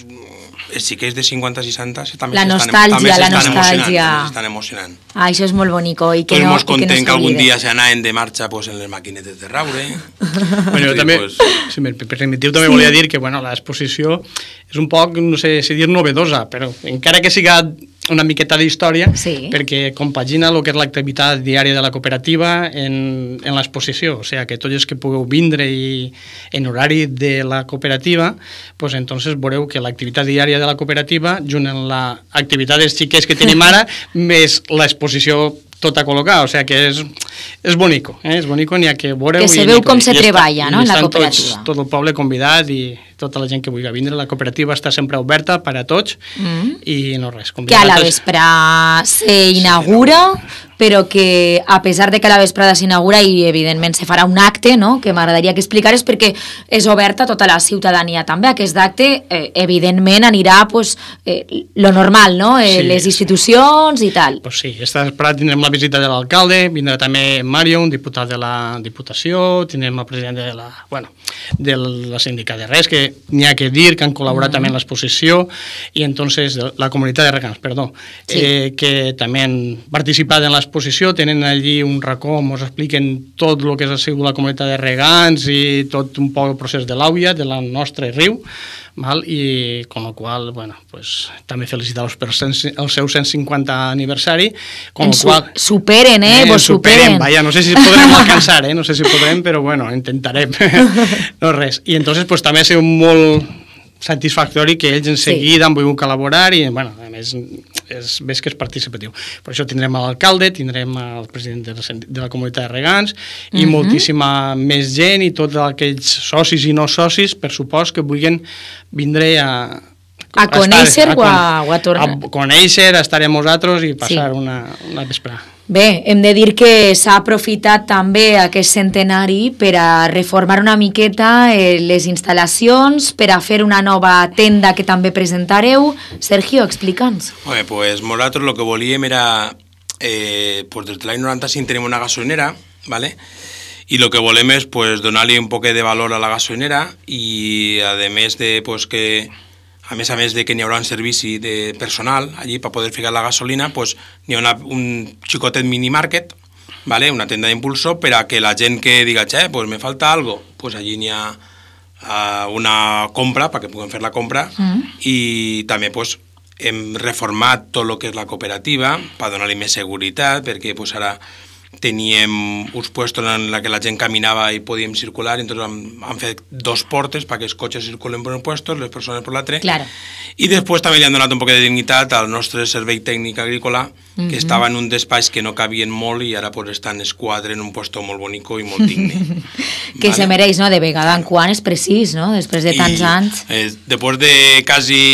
els xiquets de cinquanta a seixanta també la nostàlgia, també la nostàlgia. s'estan emocionant. Ah, això és molt bonico. I que Tots no, molt contents que, no que algun dia s'anaven de marxa pues, en les maquinetes de raure. Bueno, jo també, pues... si me permetiu, també sí. volia dir que bueno, l'exposició és un poc, no sé si dir novedosa, però encara que siga una miqueta d'història, sí. perquè compagina el que és l'activitat diària de la cooperativa en, en l'exposició, o sigui que tots els que pugueu vindre i en horari de la cooperativa, pues entonces veureu que l'activitat diària de la cooperativa, junt amb l'activitat dels xiquets que tenim ara, més l'exposició tota col·locada, o sigui que és, és bonico, eh? És bonico, n'hi ha que veureu... Que se veu com se treballa, no?, en la cooperativa. Tots, tot el poble convidat i tota la gent que vulgui vindre. La cooperativa està sempre oberta per a tots mm. i no res. Que a la vesprada s'inaugura, però que a pesar de que a la vesprada s'inaugura i evidentment se farà un acte, no?, que m'agradaria que explicares perquè és oberta a tota la ciutadania també. Aquest acte, eh, evidentment, anirà pues, eh, lo normal, no?, eh, sí, les institucions i tal. Pues sí, esta vesprada tindrem la visita de l'alcalde, vindrà també Mario, un diputat de la Diputació, tindrem el president de la, bueno, de la sindicat de res, que n'hi ha que dir que han col·laborat mm-hmm. també en l'exposició, i entonces la comunitat de regants, perdó, sí. eh, que també han participat en l'exposició, tenen allí un racó on ens expliquen tot el que ha sigut la comunitat de regants i tot un poc el procés de l'Àvia, de la nostra riu, val? I com la qual, bueno, pues, també felicitar-los per el seu cent cinquanta aniversari, com en el qual... Superen, eh? eh vos superen. Vaya, no sé si podrem alcançar, eh? No sé si podrem, però bueno, intentarem. No res. I entonces, pues, també ha sigut molt satisfactori que ells en seguida sí. han volgut col·laborar i, bueno, a més, és, ves que és participatiu. Per això tindrem l'alcalde, tindrem el president de la, de la comunitat de regants i mm-hmm. moltíssima més gent i tots aquells socis i no socis, per supost, que vulguin vindre a... A conèixer o a, a tornar. A conèixer, a estar amb nosaltres i passar sí. una, una vesprada. Bé, hem de dir que s'ha aprofitat també aquest centenari per a reformar una miqueta eh, les instal·lacions, per a fer una nova tenda que també presentareu. Sergio, explica'ns. Bé, pues nosaltres el que volíem era, eh, pues des de l'any noranta-cinc tenim una gasolinera, ¿vale? I el que volem és pues, donar-li un poc de valor a la gasolinera i a més de pues, que a més a més de que n'hi haurà un servici de personal allí per poder ficar la gasolina, pues, n'hi ha una, un xicotet minimarket, ¿vale? Una tenda d'impulso per a que la gent que diga, che, pues me falta algo, pues allí n'hi ha uh, una compra perquè puguem fer la compra mm. i també pues, hem reformat tot el que és la cooperativa per donar-li més seguretat perquè pues, ara teníem uns puestos en la que la gent caminava i podíem circular, i entonces han, han fet dos portes perquè els cotxes circulen per un puesto, les persones per l'altre, claro. I després també li han donat un poc de dignitat al nostre servei tècnic agrícola, mm-hmm. que estava en un despatx que no cabien molt i ara pues, estan els quatre en un puesto molt bonico i molt digne. Que vale? Se mereix, no?, de vegada en quan és precís, no?, després de tants I, anys. Eh, després de quasi...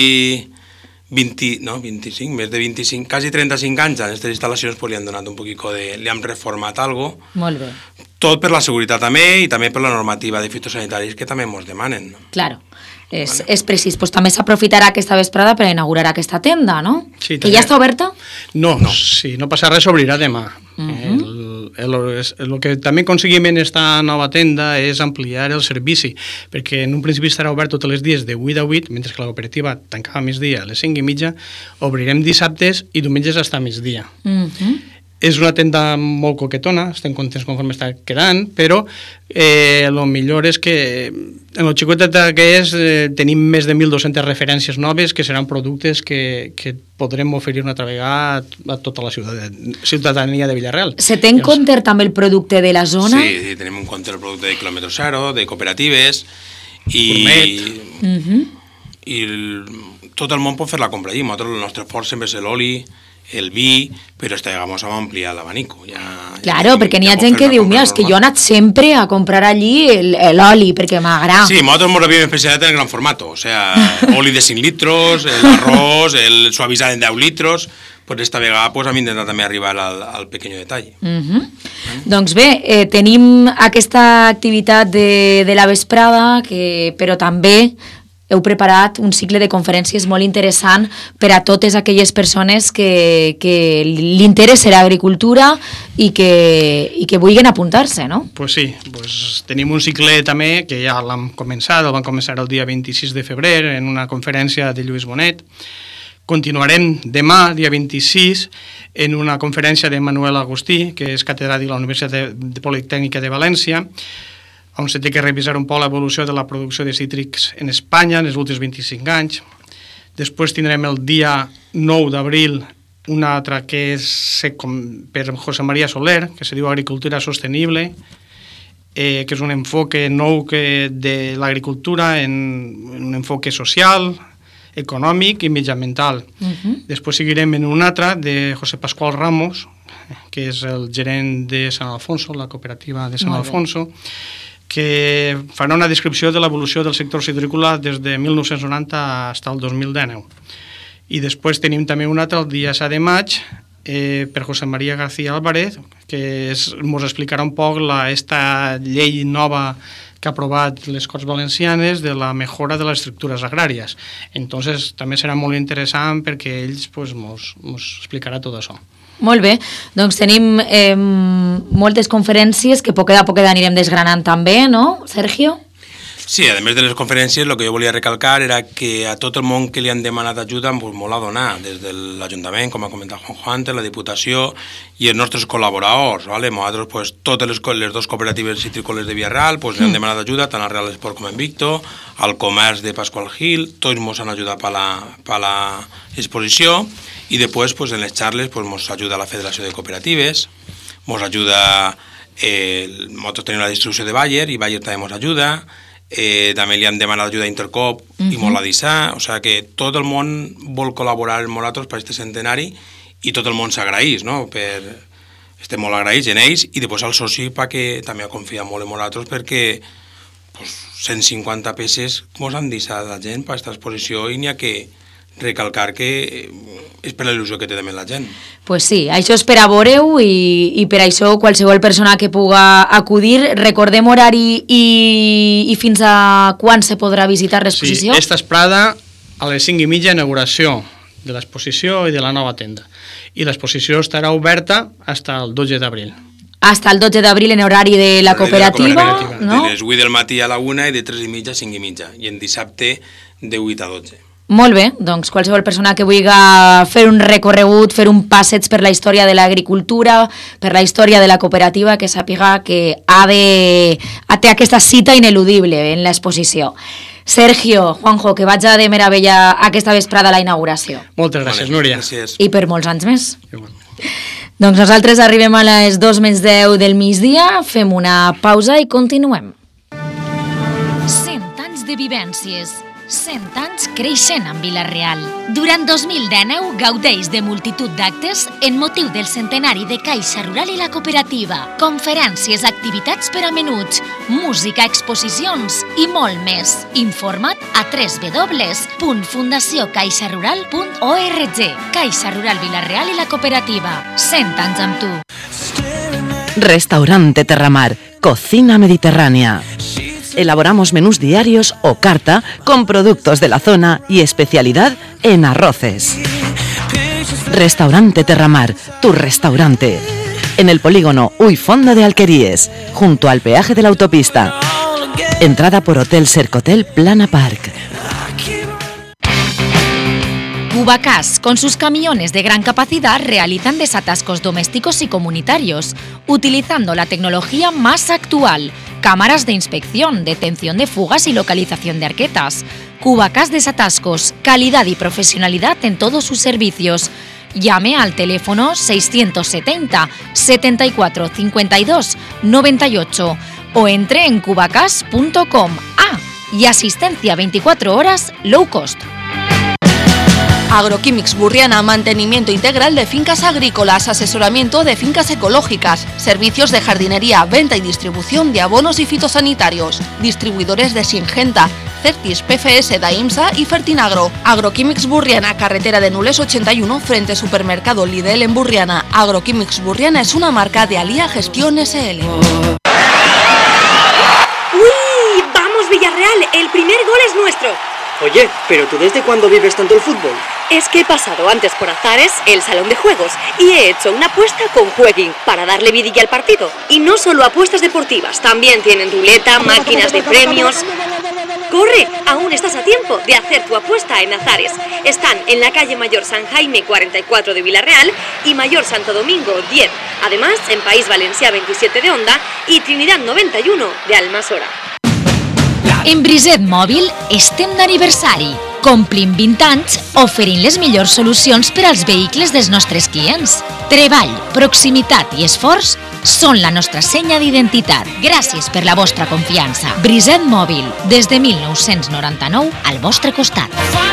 vint, no, vint-i-cinc, més de vint-i-cinc, quasi trenta-cinc anys en aquestes instal·lacions pues, li han donat un poquito de... li han reformat algo. Molt bé. Tot per la seguretat també i també per la normativa de fitosanitaris que també ens demanen. No? Claro, és, vale. És precís. Pues també s'aprofitarà aquesta vesprada per inaugurar aquesta tenda, no? Sí, que ja està oberta? No, no, si no passa res, s'obrirà demà. Uh-huh. El, el, el que també aconseguim en esta nova tenda és ampliar el servici, perquè en un principi estarà obert tots els dies de vuit a vuit, mentre que la cooperativa tancava a migdia a les cinc i mitja, obrirem dissabtes i diumenges fins a migdia. Uh-huh. És una tenda molt coquetona, estem contents conforme està quedant, però eh, el millor és que en el xicotet que és eh, tenim més de mil dues-centes referències noves que seran productes que, que podrem oferir una altra vegada a tota la ciutadania de Vilareal. Se té en compte també el producte de la zona? Sí, sí, tenim en compte el producte de quilòmetre zero, de cooperatives i, uh-huh. i el, tot el món pot fer la compra allí. Nosaltres, el nostre fort sempre és l'oli, el vi, però esta vegada vam ampliar l'abanico. Ja, claro, ja perquè n'hi ha gent que diu, mira, és que jo he anat sempre a comprar allí l'oli, perquè m'agrada. Sí, nosaltres ens havíem especialitat en el gran formato, o sea, oli de cinc litros, el arroz, el suavizat en deu litros, pues esta vegada pues, hem intentat també arribar al, al pequeño detall. Uh-huh. Mm. Doncs bé, eh, tenim aquesta activitat de, de la vesprada, que, però també heu preparat un cicle de conferències molt interessant per a totes aquelles persones que, que li interessa l'agricultura i que, i que vulguin apuntar-se, no? Pues sí, pues tenim un cicle també que ja l'hem començat, el vam començar el dia vint-i-sis de febrer en una conferència de Lluís Bonet. Continuarem demà, dia vint-i-sis, en una conferència de Manuel Agustí, que és catedràtic de la Universitat de Politècnica de València, on se té que revisar un poc l'evolució de la producció de cítrics en Espanya en els últims vint-i-cinc anys. Després tindrem el dia nou d'abril una altra que és per José María Soler, que se diu Agricultura Sostenible, eh, que és un enfoque nou que de l'agricultura en, en un enfoque social, econòmic i mediambiental. Uh-huh. Després seguirem en un altre de José Pascual Ramos, que és el gerent de Sant Alfonso, la cooperativa de Sant Alfonso, que farà una descripció de l'evolució del sector citrícola des de mil nou-cents noranta fins al dos mil dinou. I després tenim també un altre el dia set de maig eh, per José María García Álvarez, que ens explicarà un poc la, esta llei nova que ha aprovat les Corts Valencianes de la mejora de les estructures agràries. Entonces també serà molt interessant perquè ells pues, mos, mos explicarà tot això. Molt bé, doncs tenim eh, moltes conferències que poquet a poquet anirem desgranant també, no, Sergio? Sí, a més de les conferències, el que jo volia recalcar era que a tot el món que li han demanat ajuda pues, molt a donar, des de l'Ajuntament, com ha comentat Juan Juante, la Diputació i els nostres col·laboradors. ¿vale? Nosaltres, pues, totes les, les dues cooperatives citrícoles de Villarreal pues, li han demanat ajuda, tant al Real Esport com a Invicto, al comerç de Pascual Gil, tots ens han ajudat per la, per la exposició, i després pues, en les xarles pues, ens ajuda la Federació de Cooperatives, ens ajuda, eh, nosaltres tenim la distribució de Bayer i Bayer també ens ajuda, eh, també li han demanat ajuda a Intercop uh-huh. i molt a Dissà, o sigui que tot el món vol col·laborar amb nosaltres per aquest centenari i tot el món s'agraeix, no? Per, estem molt agraïts en ells i després al soci perquè també ha confiat molt en nosaltres perquè pues, cent cinquanta peces ens han deixat la gent per aquesta exposició i n'hi ha que recalcar que és per la il·lusió que té també la gent. Pues sí, això és per a veure-ho i, i per això qualsevol persona que puga acudir, recordem horari i, i fins a quan se podrà visitar l'exposició? Sí, esta esprada a les cinc i mitja inauguració de l'exposició i de la nova tenda. I l'exposició estarà oberta fins al dotze d'abril. Hasta el dotze d'abril en horari de la cooperativa, de la cooperativa. No? De les vuit del matí a la una i de tres i mitja a cinc i mitja. I en dissabte de vuit a dotze. Molt bé, doncs qualsevol persona que vulgui fer un recorregut, fer un passeig per la història de l'agricultura, per la història de la cooperativa, que sàpiga que ha de té aquesta cita ineludible en l'exposició. Sergio, Juanjo, que vaig a de meravella aquesta vesprada a la inauguració. Moltes gràcies, Núria. Gràcies. I per molts anys més. Doncs nosaltres arribem a les dos menys deu del migdia, fem una pausa i continuem. cent anys de vivències. cent anys creixent en Vila-real. Durant dos mil dinou gaudeix de multitud d'actes en motiu del centenari de Caixa Rural i la Cooperativa. Conferències, activitats per a menuts, música, exposicions i molt més. Informa't a w w w punt fundació caixa rural punt org. Caixa Rural Vila-real i la Cooperativa. cent anys amb tu. Restaurante Terramar, cocina mediterránea. Elaboramos menús diarios o carta con productos de la zona y especialidad en arroces. Restaurante Terramar, tu restaurante. En el polígono Uy Fondo de Alqueríes, junto al peaje de la autopista. Entrada por Hotel Sercotel Plana Park. Cubacas, con sus camiones de gran capacidad, realizan desatascos domésticos y comunitarios, utilizando la tecnología más actual, cámaras de inspección, detención de fugas y localización de arquetas. Cubacas Desatascos, calidad y profesionalidad en todos sus servicios. Llame al teléfono seiscientos setenta, setenta y cuatro, cincuenta y dos, noventa y ocho o entre en cubacas punto com. Ah, y asistencia veinticuatro horas low cost. Agroquímics Burriana, mantenimiento integral de fincas agrícolas, asesoramiento de fincas ecológicas, servicios de jardinería, venta y distribución de abonos y fitosanitarios, distribuidores de Singenta, Certis P F S d'Aimsa y Fertinagro. Agroquímics Burriana, carretera de Nules ochenta y uno, frente Supermercado Lidl en Burriana. Agroquímics Burriana es una marca de Alía Gestión S L. ¡Uy! ¡Vamos, Villarreal! ¡El primer gol es nuestro! Oye, ¿pero tú desde cuándo vives tanto el fútbol? Es que he pasado antes por Azares, el salón de juegos, y he hecho una apuesta con Jueguin para darle vidilla al partido. Y no solo apuestas deportivas, también tienen ruleta, máquinas de premios... ¡Corre! Aún estás a tiempo de hacer tu apuesta en Azares. Están en la calle Mayor San Jaime cuarenta y cuatro de Villarreal y Mayor Santo Domingo diez. Además, en País Valencià veintisiete de Onda y Trinidad noventa y uno de Almassora. En Briset Mòbil estem d'aniversari. Complim vint anys oferint les millors solucions per als vehicles dels nostres clients. Treball, proximitat i esforç són la nostra senya d'identitat. Gràcies per la vostra confiança. Briset Mòbil, des de mil nou-cents noranta-nou, al vostre costat.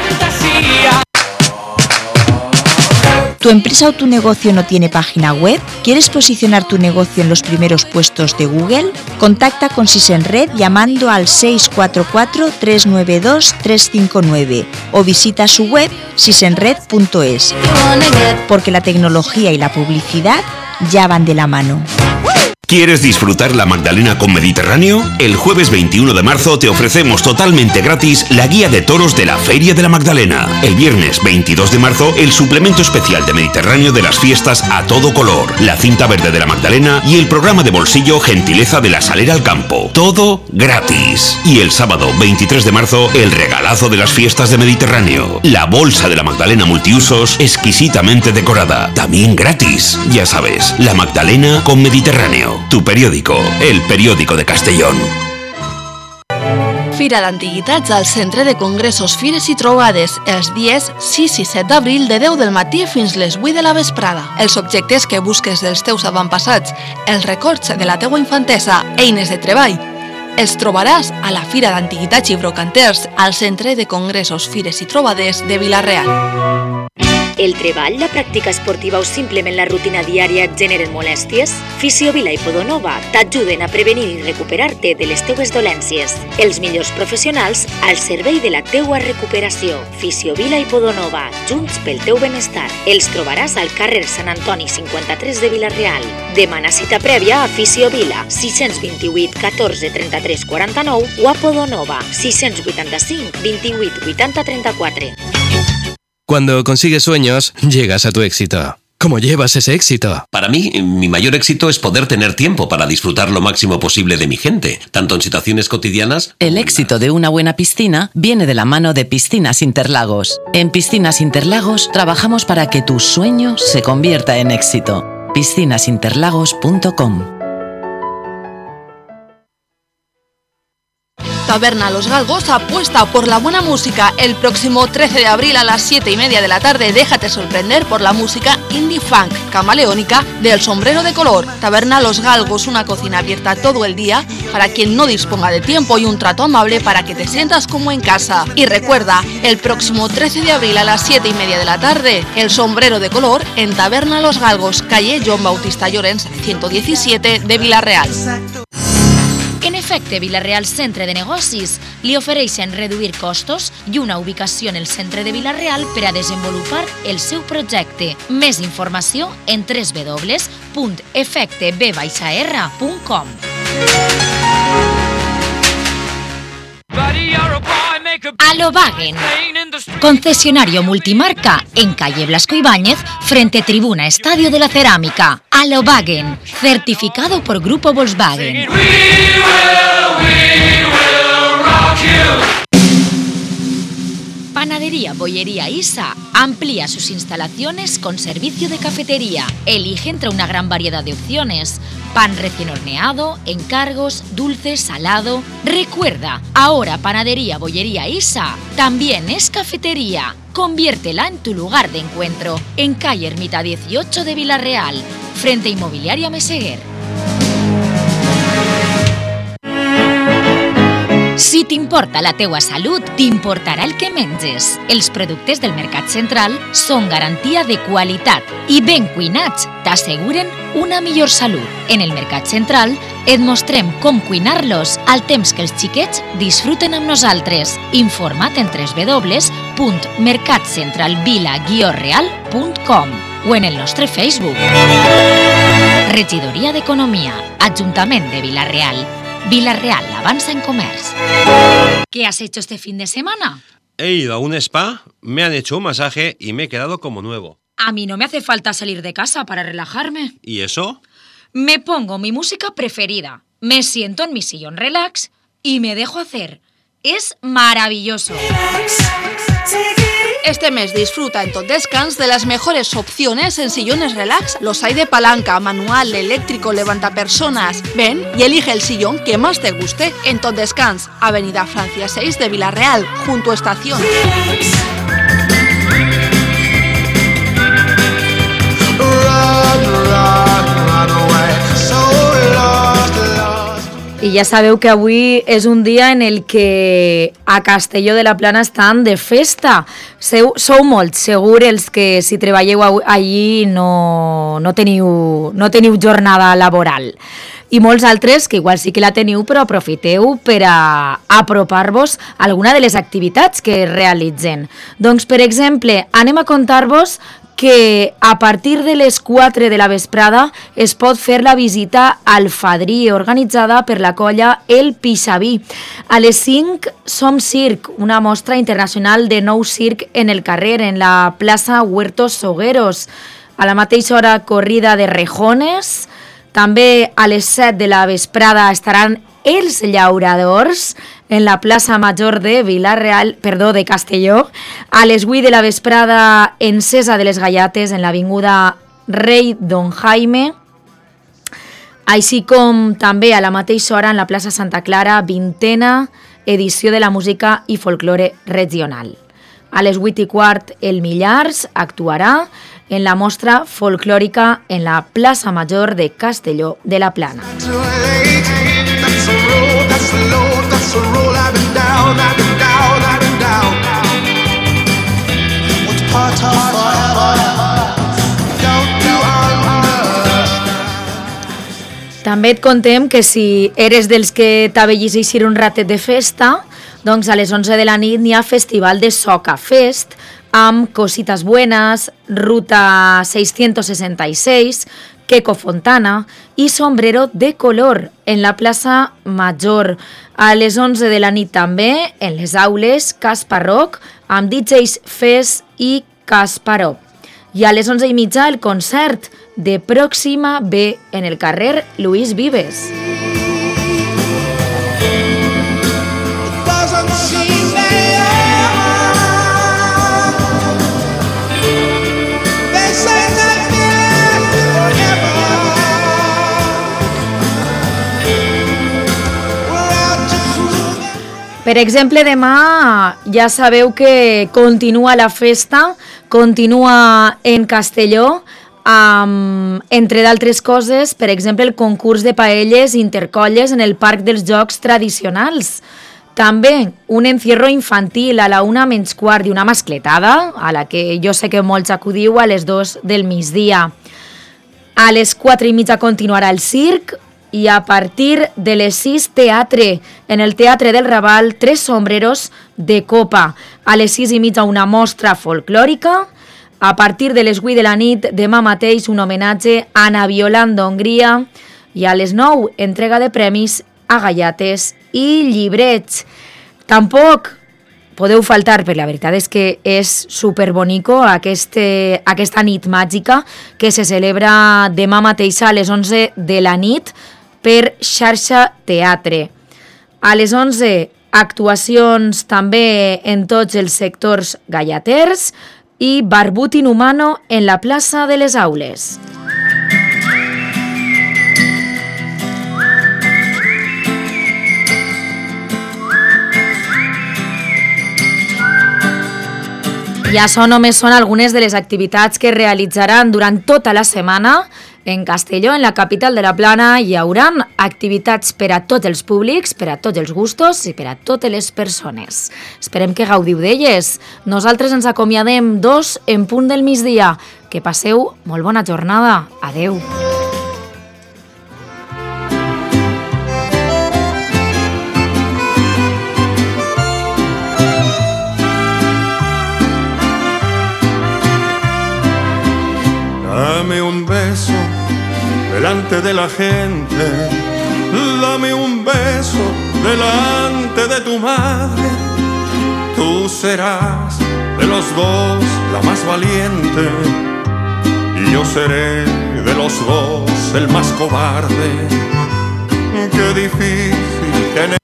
¿Tu empresa o tu negocio no tiene página web? ¿Quieres posicionar tu negocio en los primeros puestos de Google? Contacta con Sisenred llamando al seis cuatro cuatro, tres nueve dos, tres cinco nueve o visita su web sisenred punto es, porque la tecnología y la publicidad ya van de la mano. ¿Quieres disfrutar la Magdalena con Mediterráneo? El jueves veintiuno de marzo te ofrecemos totalmente gratis la guía de toros de la Feria de la Magdalena. El viernes veintidós de marzo, el suplemento especial de Mediterráneo de las fiestas a todo color, la cinta verde de la Magdalena y el programa de bolsillo Gentileza de la Salera al Campo. Todo gratis. Y el sábado veintitrés de marzo, el regalazo de las fiestas de Mediterráneo. La bolsa de la Magdalena multiusos exquisitamente decorada. También gratis. Ya sabes, la Magdalena con Mediterráneo. Tu periòdico, el periòdico de Castellón. Fira d'Antiguitats al Centre de Congressos, Fires i Trobades, els dies sis i set d'abril de deu del matí fins les vuit de la vesprada. Els objectes que busques dels teus avantpassats, els records de la teua infantesa, eines de treball, els trobaràs a la Fira d'Antiguitats i Brocanters al Centre de Congressos, Fires i Trobades de Vila-real. El treball, la pràctica esportiva o simplement la rutina diària et generen molèsties? Fisiovila i Podonova t'ajuden a prevenir i recuperar-te de les teues dolències. Els millors professionals al servei de la teua recuperació. Fisiovila i Podonova, junts pel teu benestar. Els trobaràs al carrer Sant Antoni cinquanta-tres de Vila-real. Demana cita prèvia a Fisiovila, sis dos vuit, catorze, trenta-tres, quaranta-nou o a Podonova, sis vuitanta-cinc, vint-i-vuit, vuitanta, trenta-quatre. Cuando consigues sueños, llegas a tu éxito. ¿Cómo llevas ese éxito? Para mí, mi mayor éxito es poder tener tiempo para disfrutar lo máximo posible de mi gente, tanto en situaciones cotidianas... El éxito de una buena piscina viene de la mano de Piscinas Interlagos. En Piscinas Interlagos trabajamos para que tu sueño se convierta en éxito. piscinas interlagos punto com. Taberna Los Galgos apuesta por la buena música. El próximo trece de abril a las siete y media de la tarde déjate sorprender por la música indie funk camaleónica del Sombrero de Color. Taberna Los Galgos, una cocina abierta todo el día para quien no disponga de tiempo y un trato amable para que te sientas como en casa. Y recuerda, el próximo trece de abril a las siete y media de la tarde, el Sombrero de Color en Taberna Los Galgos, calle Joan Bautista Llorens, ciento diecisiete de Vila-real. En efecte, Vila-real Centre de Negocis li ofereixen reduir costos i una ubicació en el centre de Vila-real per a desenvolupar el seu projecte. Més informació en w w w punt efecte b r punt com. Alobagen, concesionario multimarca en calle Blasco Ibáñez, frente Tribuna Estadio de la Cerámica. Alobagen, certificado por Grupo Volkswagen. Panadería Bollería Isa amplía sus instalaciones con servicio de cafetería. Elige entre una gran variedad de opciones: pan recién horneado, encargos, dulce, salado. Recuerda, ahora Panadería Bollería Isa también es cafetería. Conviértela en tu lugar de encuentro en calle Ermita dieciocho de Vila-real, frente a Inmobiliaria Meseguer. Si t'importa la teua salut, t'importarà el que menges. Els productes del Mercat Central són garantia de qualitat i ben cuinats t'asseguren una millor salut. En el Mercat Central et mostrem com cuinar-los al temps que els xiquets disfruten amb nosaltres. Informa't en w w w punt mercat central vila guió real punt com o en el nostre Facebook. Regidoria d'Economia, Ajuntament de Vila-real. Vila-real avanza en comerç. ¿Qué has hecho este fin de semana? He ido a un spa, me han hecho un masaje y me he quedado como nuevo. A mí no me hace falta salir de casa para relajarme. ¿Y eso? Me pongo mi música preferida, me siento en mi sillón relax y me dejo hacer. Es maravilloso. Este mes disfruta en Tot Descans de las mejores opciones en sillones relax. Los hay de palanca, manual, eléctrico, levantapersonas. Ven y elige el sillón que más te guste en Tot Descans, Avenida Francia seis de Vila-real, junto a Estación. I ja sabeu que avui és un dia en el que a Castelló de la Plana estan de festa. Seu, sou molts, segur, els que si treballeu allí no, no, teniu, no teniu jornada laboral. I molts altres que igual sí que la teniu, però aprofiteu per a apropar-vos a alguna de les activitats que realitzen. Doncs, per exemple, anem a contar-vos que a partir de les quatre de la vesprada es pot fer la visita al Fadrí, organitzada per la colla El Pixaví. A les cinc Som Circ, una mostra internacional de nou circ en el carrer, en la plaça Huertos Sogueros. A la mateixa hora, corrida de rejones. També a les set de la vesprada estaran els llauradors en la plaça Major de Vila-real, perdó, de Castelló. A les vuit de la vesprada, encesa de les Gallates en l'avinguda Rei Don Jaime. Així com també a la mateixa hora en la plaça Santa Clara, vintena edició de la música i folklore regional. A les vuit i quart, el Millars actuarà en la mostra folclòrica en la plaça Major de Castelló de la Plana. També et contem que si eres dels que t'avellis eixir un ratet de festa, doncs a les onze de la nit n'hi ha Festival de Soca Fest amb Cositas Buenas, Ruta seiscientos sesenta y seis, Queco Fontana i Sombrero de Color en la plaça Major. A les onze de la nit també en les aules Casparroc amb D Js Fes i Kasparov. I a les onze i mitja el concert de Pròxima B en el carrer Luis Vives. Per exemple, demà ja sabeu que continua la festa, continua en Castelló, amb, entre d'altres coses, per exemple, el concurs de paelles intercolles en el Parc dels Jocs Tradicionals. També un encierro infantil a la una menys quart i una mascletada, a la que jo sé que molts acudiu a les dos del migdia. A les quatre i mitja continuarà el circ, i a partir de les sis, teatre. En el Teatre del Raval, Tres Sombreros de Copa. A les sis i mitja, una mostra folclòrica. A partir de les vuit de la nit, demà mateix, un homenatge a Ana Violant d'Hongria. I a les nou, entrega de premis a Gallates i llibrets. Tampoc podeu faltar, però la veritat és que és superbonico aquest, aquesta nit màgica que se celebra demà mateix a les onze de la nit per Xarxa Teatre. A les onze, actuacions també en tots els sectors gallaters i barbut inhumano en la plaça de les Aules. I I això només són algunes de les activitats que realitzaran durant tota la setmana. En Castelló, en la capital de la Plana, hi haurà activitats per a tots els públics, per a tots els gustos i per a totes les persones. Esperem que gaudiu d'elles. Nosaltres ens acomiadem dos en punt del migdia. Que passeu molt bona jornada. Adeu. Dame un beso delante de la gente, dame un beso delante de tu madre. Tú serás de los dos la más valiente y yo seré de los dos el más cobarde. Qué difícil tener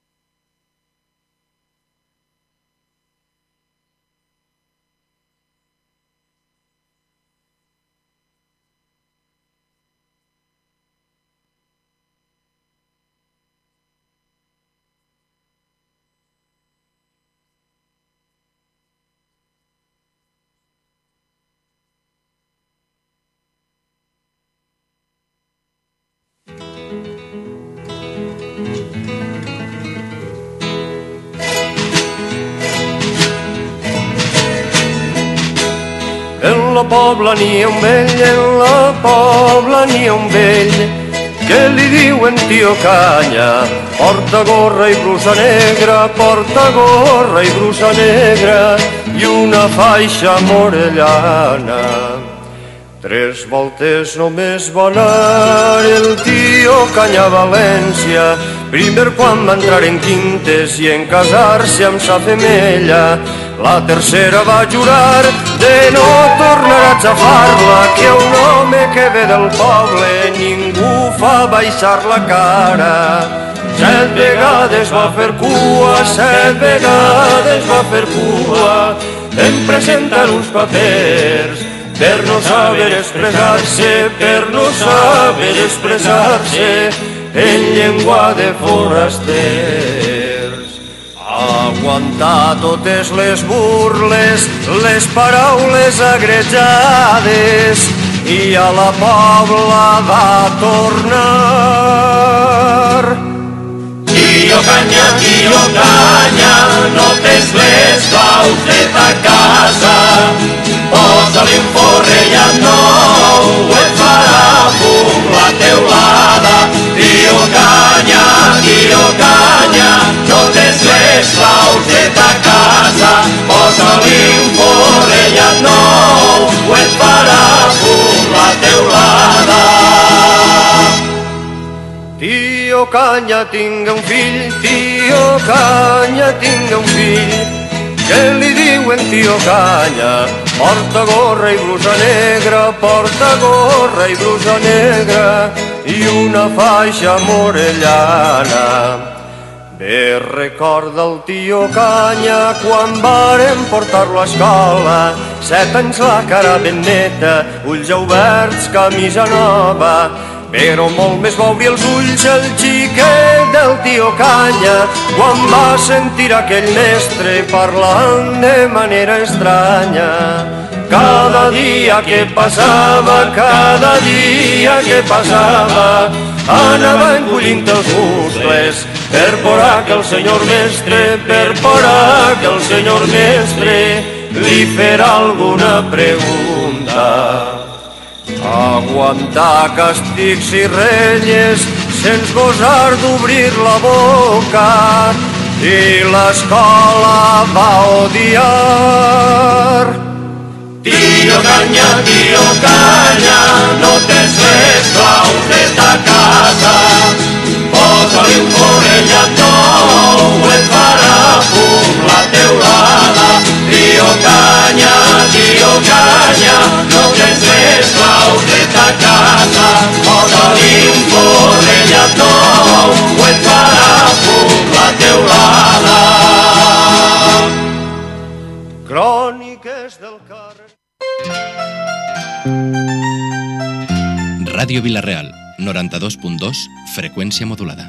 En la Pobla n'hi ha un vell, en la Pobla n'hi ha un vell, que li diuen tio Canya. Porta gorra i brusa negra, porta gorra i brusa negra, i una faixa morellana. Tres voltes només va anar el tio Canya a València, primer quan va entrar en quintes i en casar-se amb sa femella. La tercera va jurar de no tornar a xafar-la, que a un home que ve del poble ningú fa baixar la cara. Set vegades va fer cua, set vegades va fer cua, en presentar uns papers per no saber expressar-se, per no saber expressar-se en llengua de forasters. Aguantar totes les burles, les paraules agrejades, i a la Pobla va tornar. Tio Canya, tio Canya, no tens les claus de ta casa, posa-li un forrellat nou, et farà fum la teulada. Tio Canya, tio Canya, no tens les claus de ta casa, posa-li un forrellat nou, et farà fum la teulada. Tio Canya, tinga un fill, tio Canya, tinga un fill, que li diuen tio Canya. Porta gorra i brusa negra, porta gorra i brusa negra, i una faixa morellana. Bé recorda el tio Canya quan varen portar-lo a escola, set anys la cara ben neta, ulls oberts, camisa nova, però molt més va obrir els ulls el xiquet del tio Canya quan va sentir aquell mestre parlant de manera estranya. Cada dia que passava, cada dia que passava, anava encollint els muscles per por a que el senyor mestre, per por a que el senyor mestre li farà alguna pregunta. Aguantar castigs i renyes sense gosar d'obrir la boca, i l'escola va odiar. Tio Canya, tio Canya, no tens les claus de ta casa, posa-li un forrellat nou, et farà fum la teulada. Tio Canya, tio Canya, no tens les claus de ta casa, posa-li un forrellat nou, et farà fum la teulada. Cròniques del carrer. Ràdio Vila-real, noranta-dos punt dos, freqüència modulada.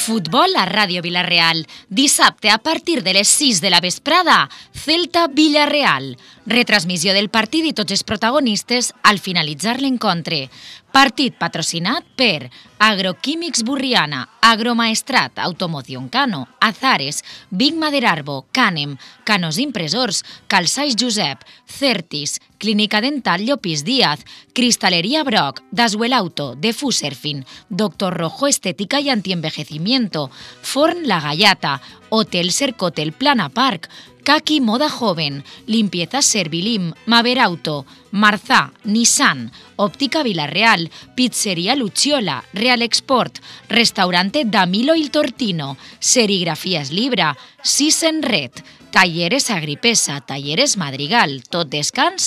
Futbol a Ràdio Vilareal. Dissabte, a partir de les sis de la vesprada, Celta-Villarreal. Retransmissió del partit i tots els protagonistes al finalitzar l'encontre. Partit patrocinat per Agroquímics Burriana, Agromaestrat, Automoción Cano, Azares, Vic Maderarbo, Canem, Canos Impressors, Calçais Josep, Certis, Clínica Dental Llopis Díaz, Cristalería Broc, Daswell Auto, Defuserfin, Doctor Rojo Estética y Antienvejecimiento, Forn La Gallata, Hotel Sercotel Plana Park, Kaki Moda Joven, Limpieza Servilim, Maver Auto, Marzà, Nissan, Óptica Vilareal, Pizzería Luciola, Real Export, Restaurante Damilo Il Tortino, Serigrafías Libra, Sisen Red, Talleres Agripesa, Talleres Madrigal, tot descans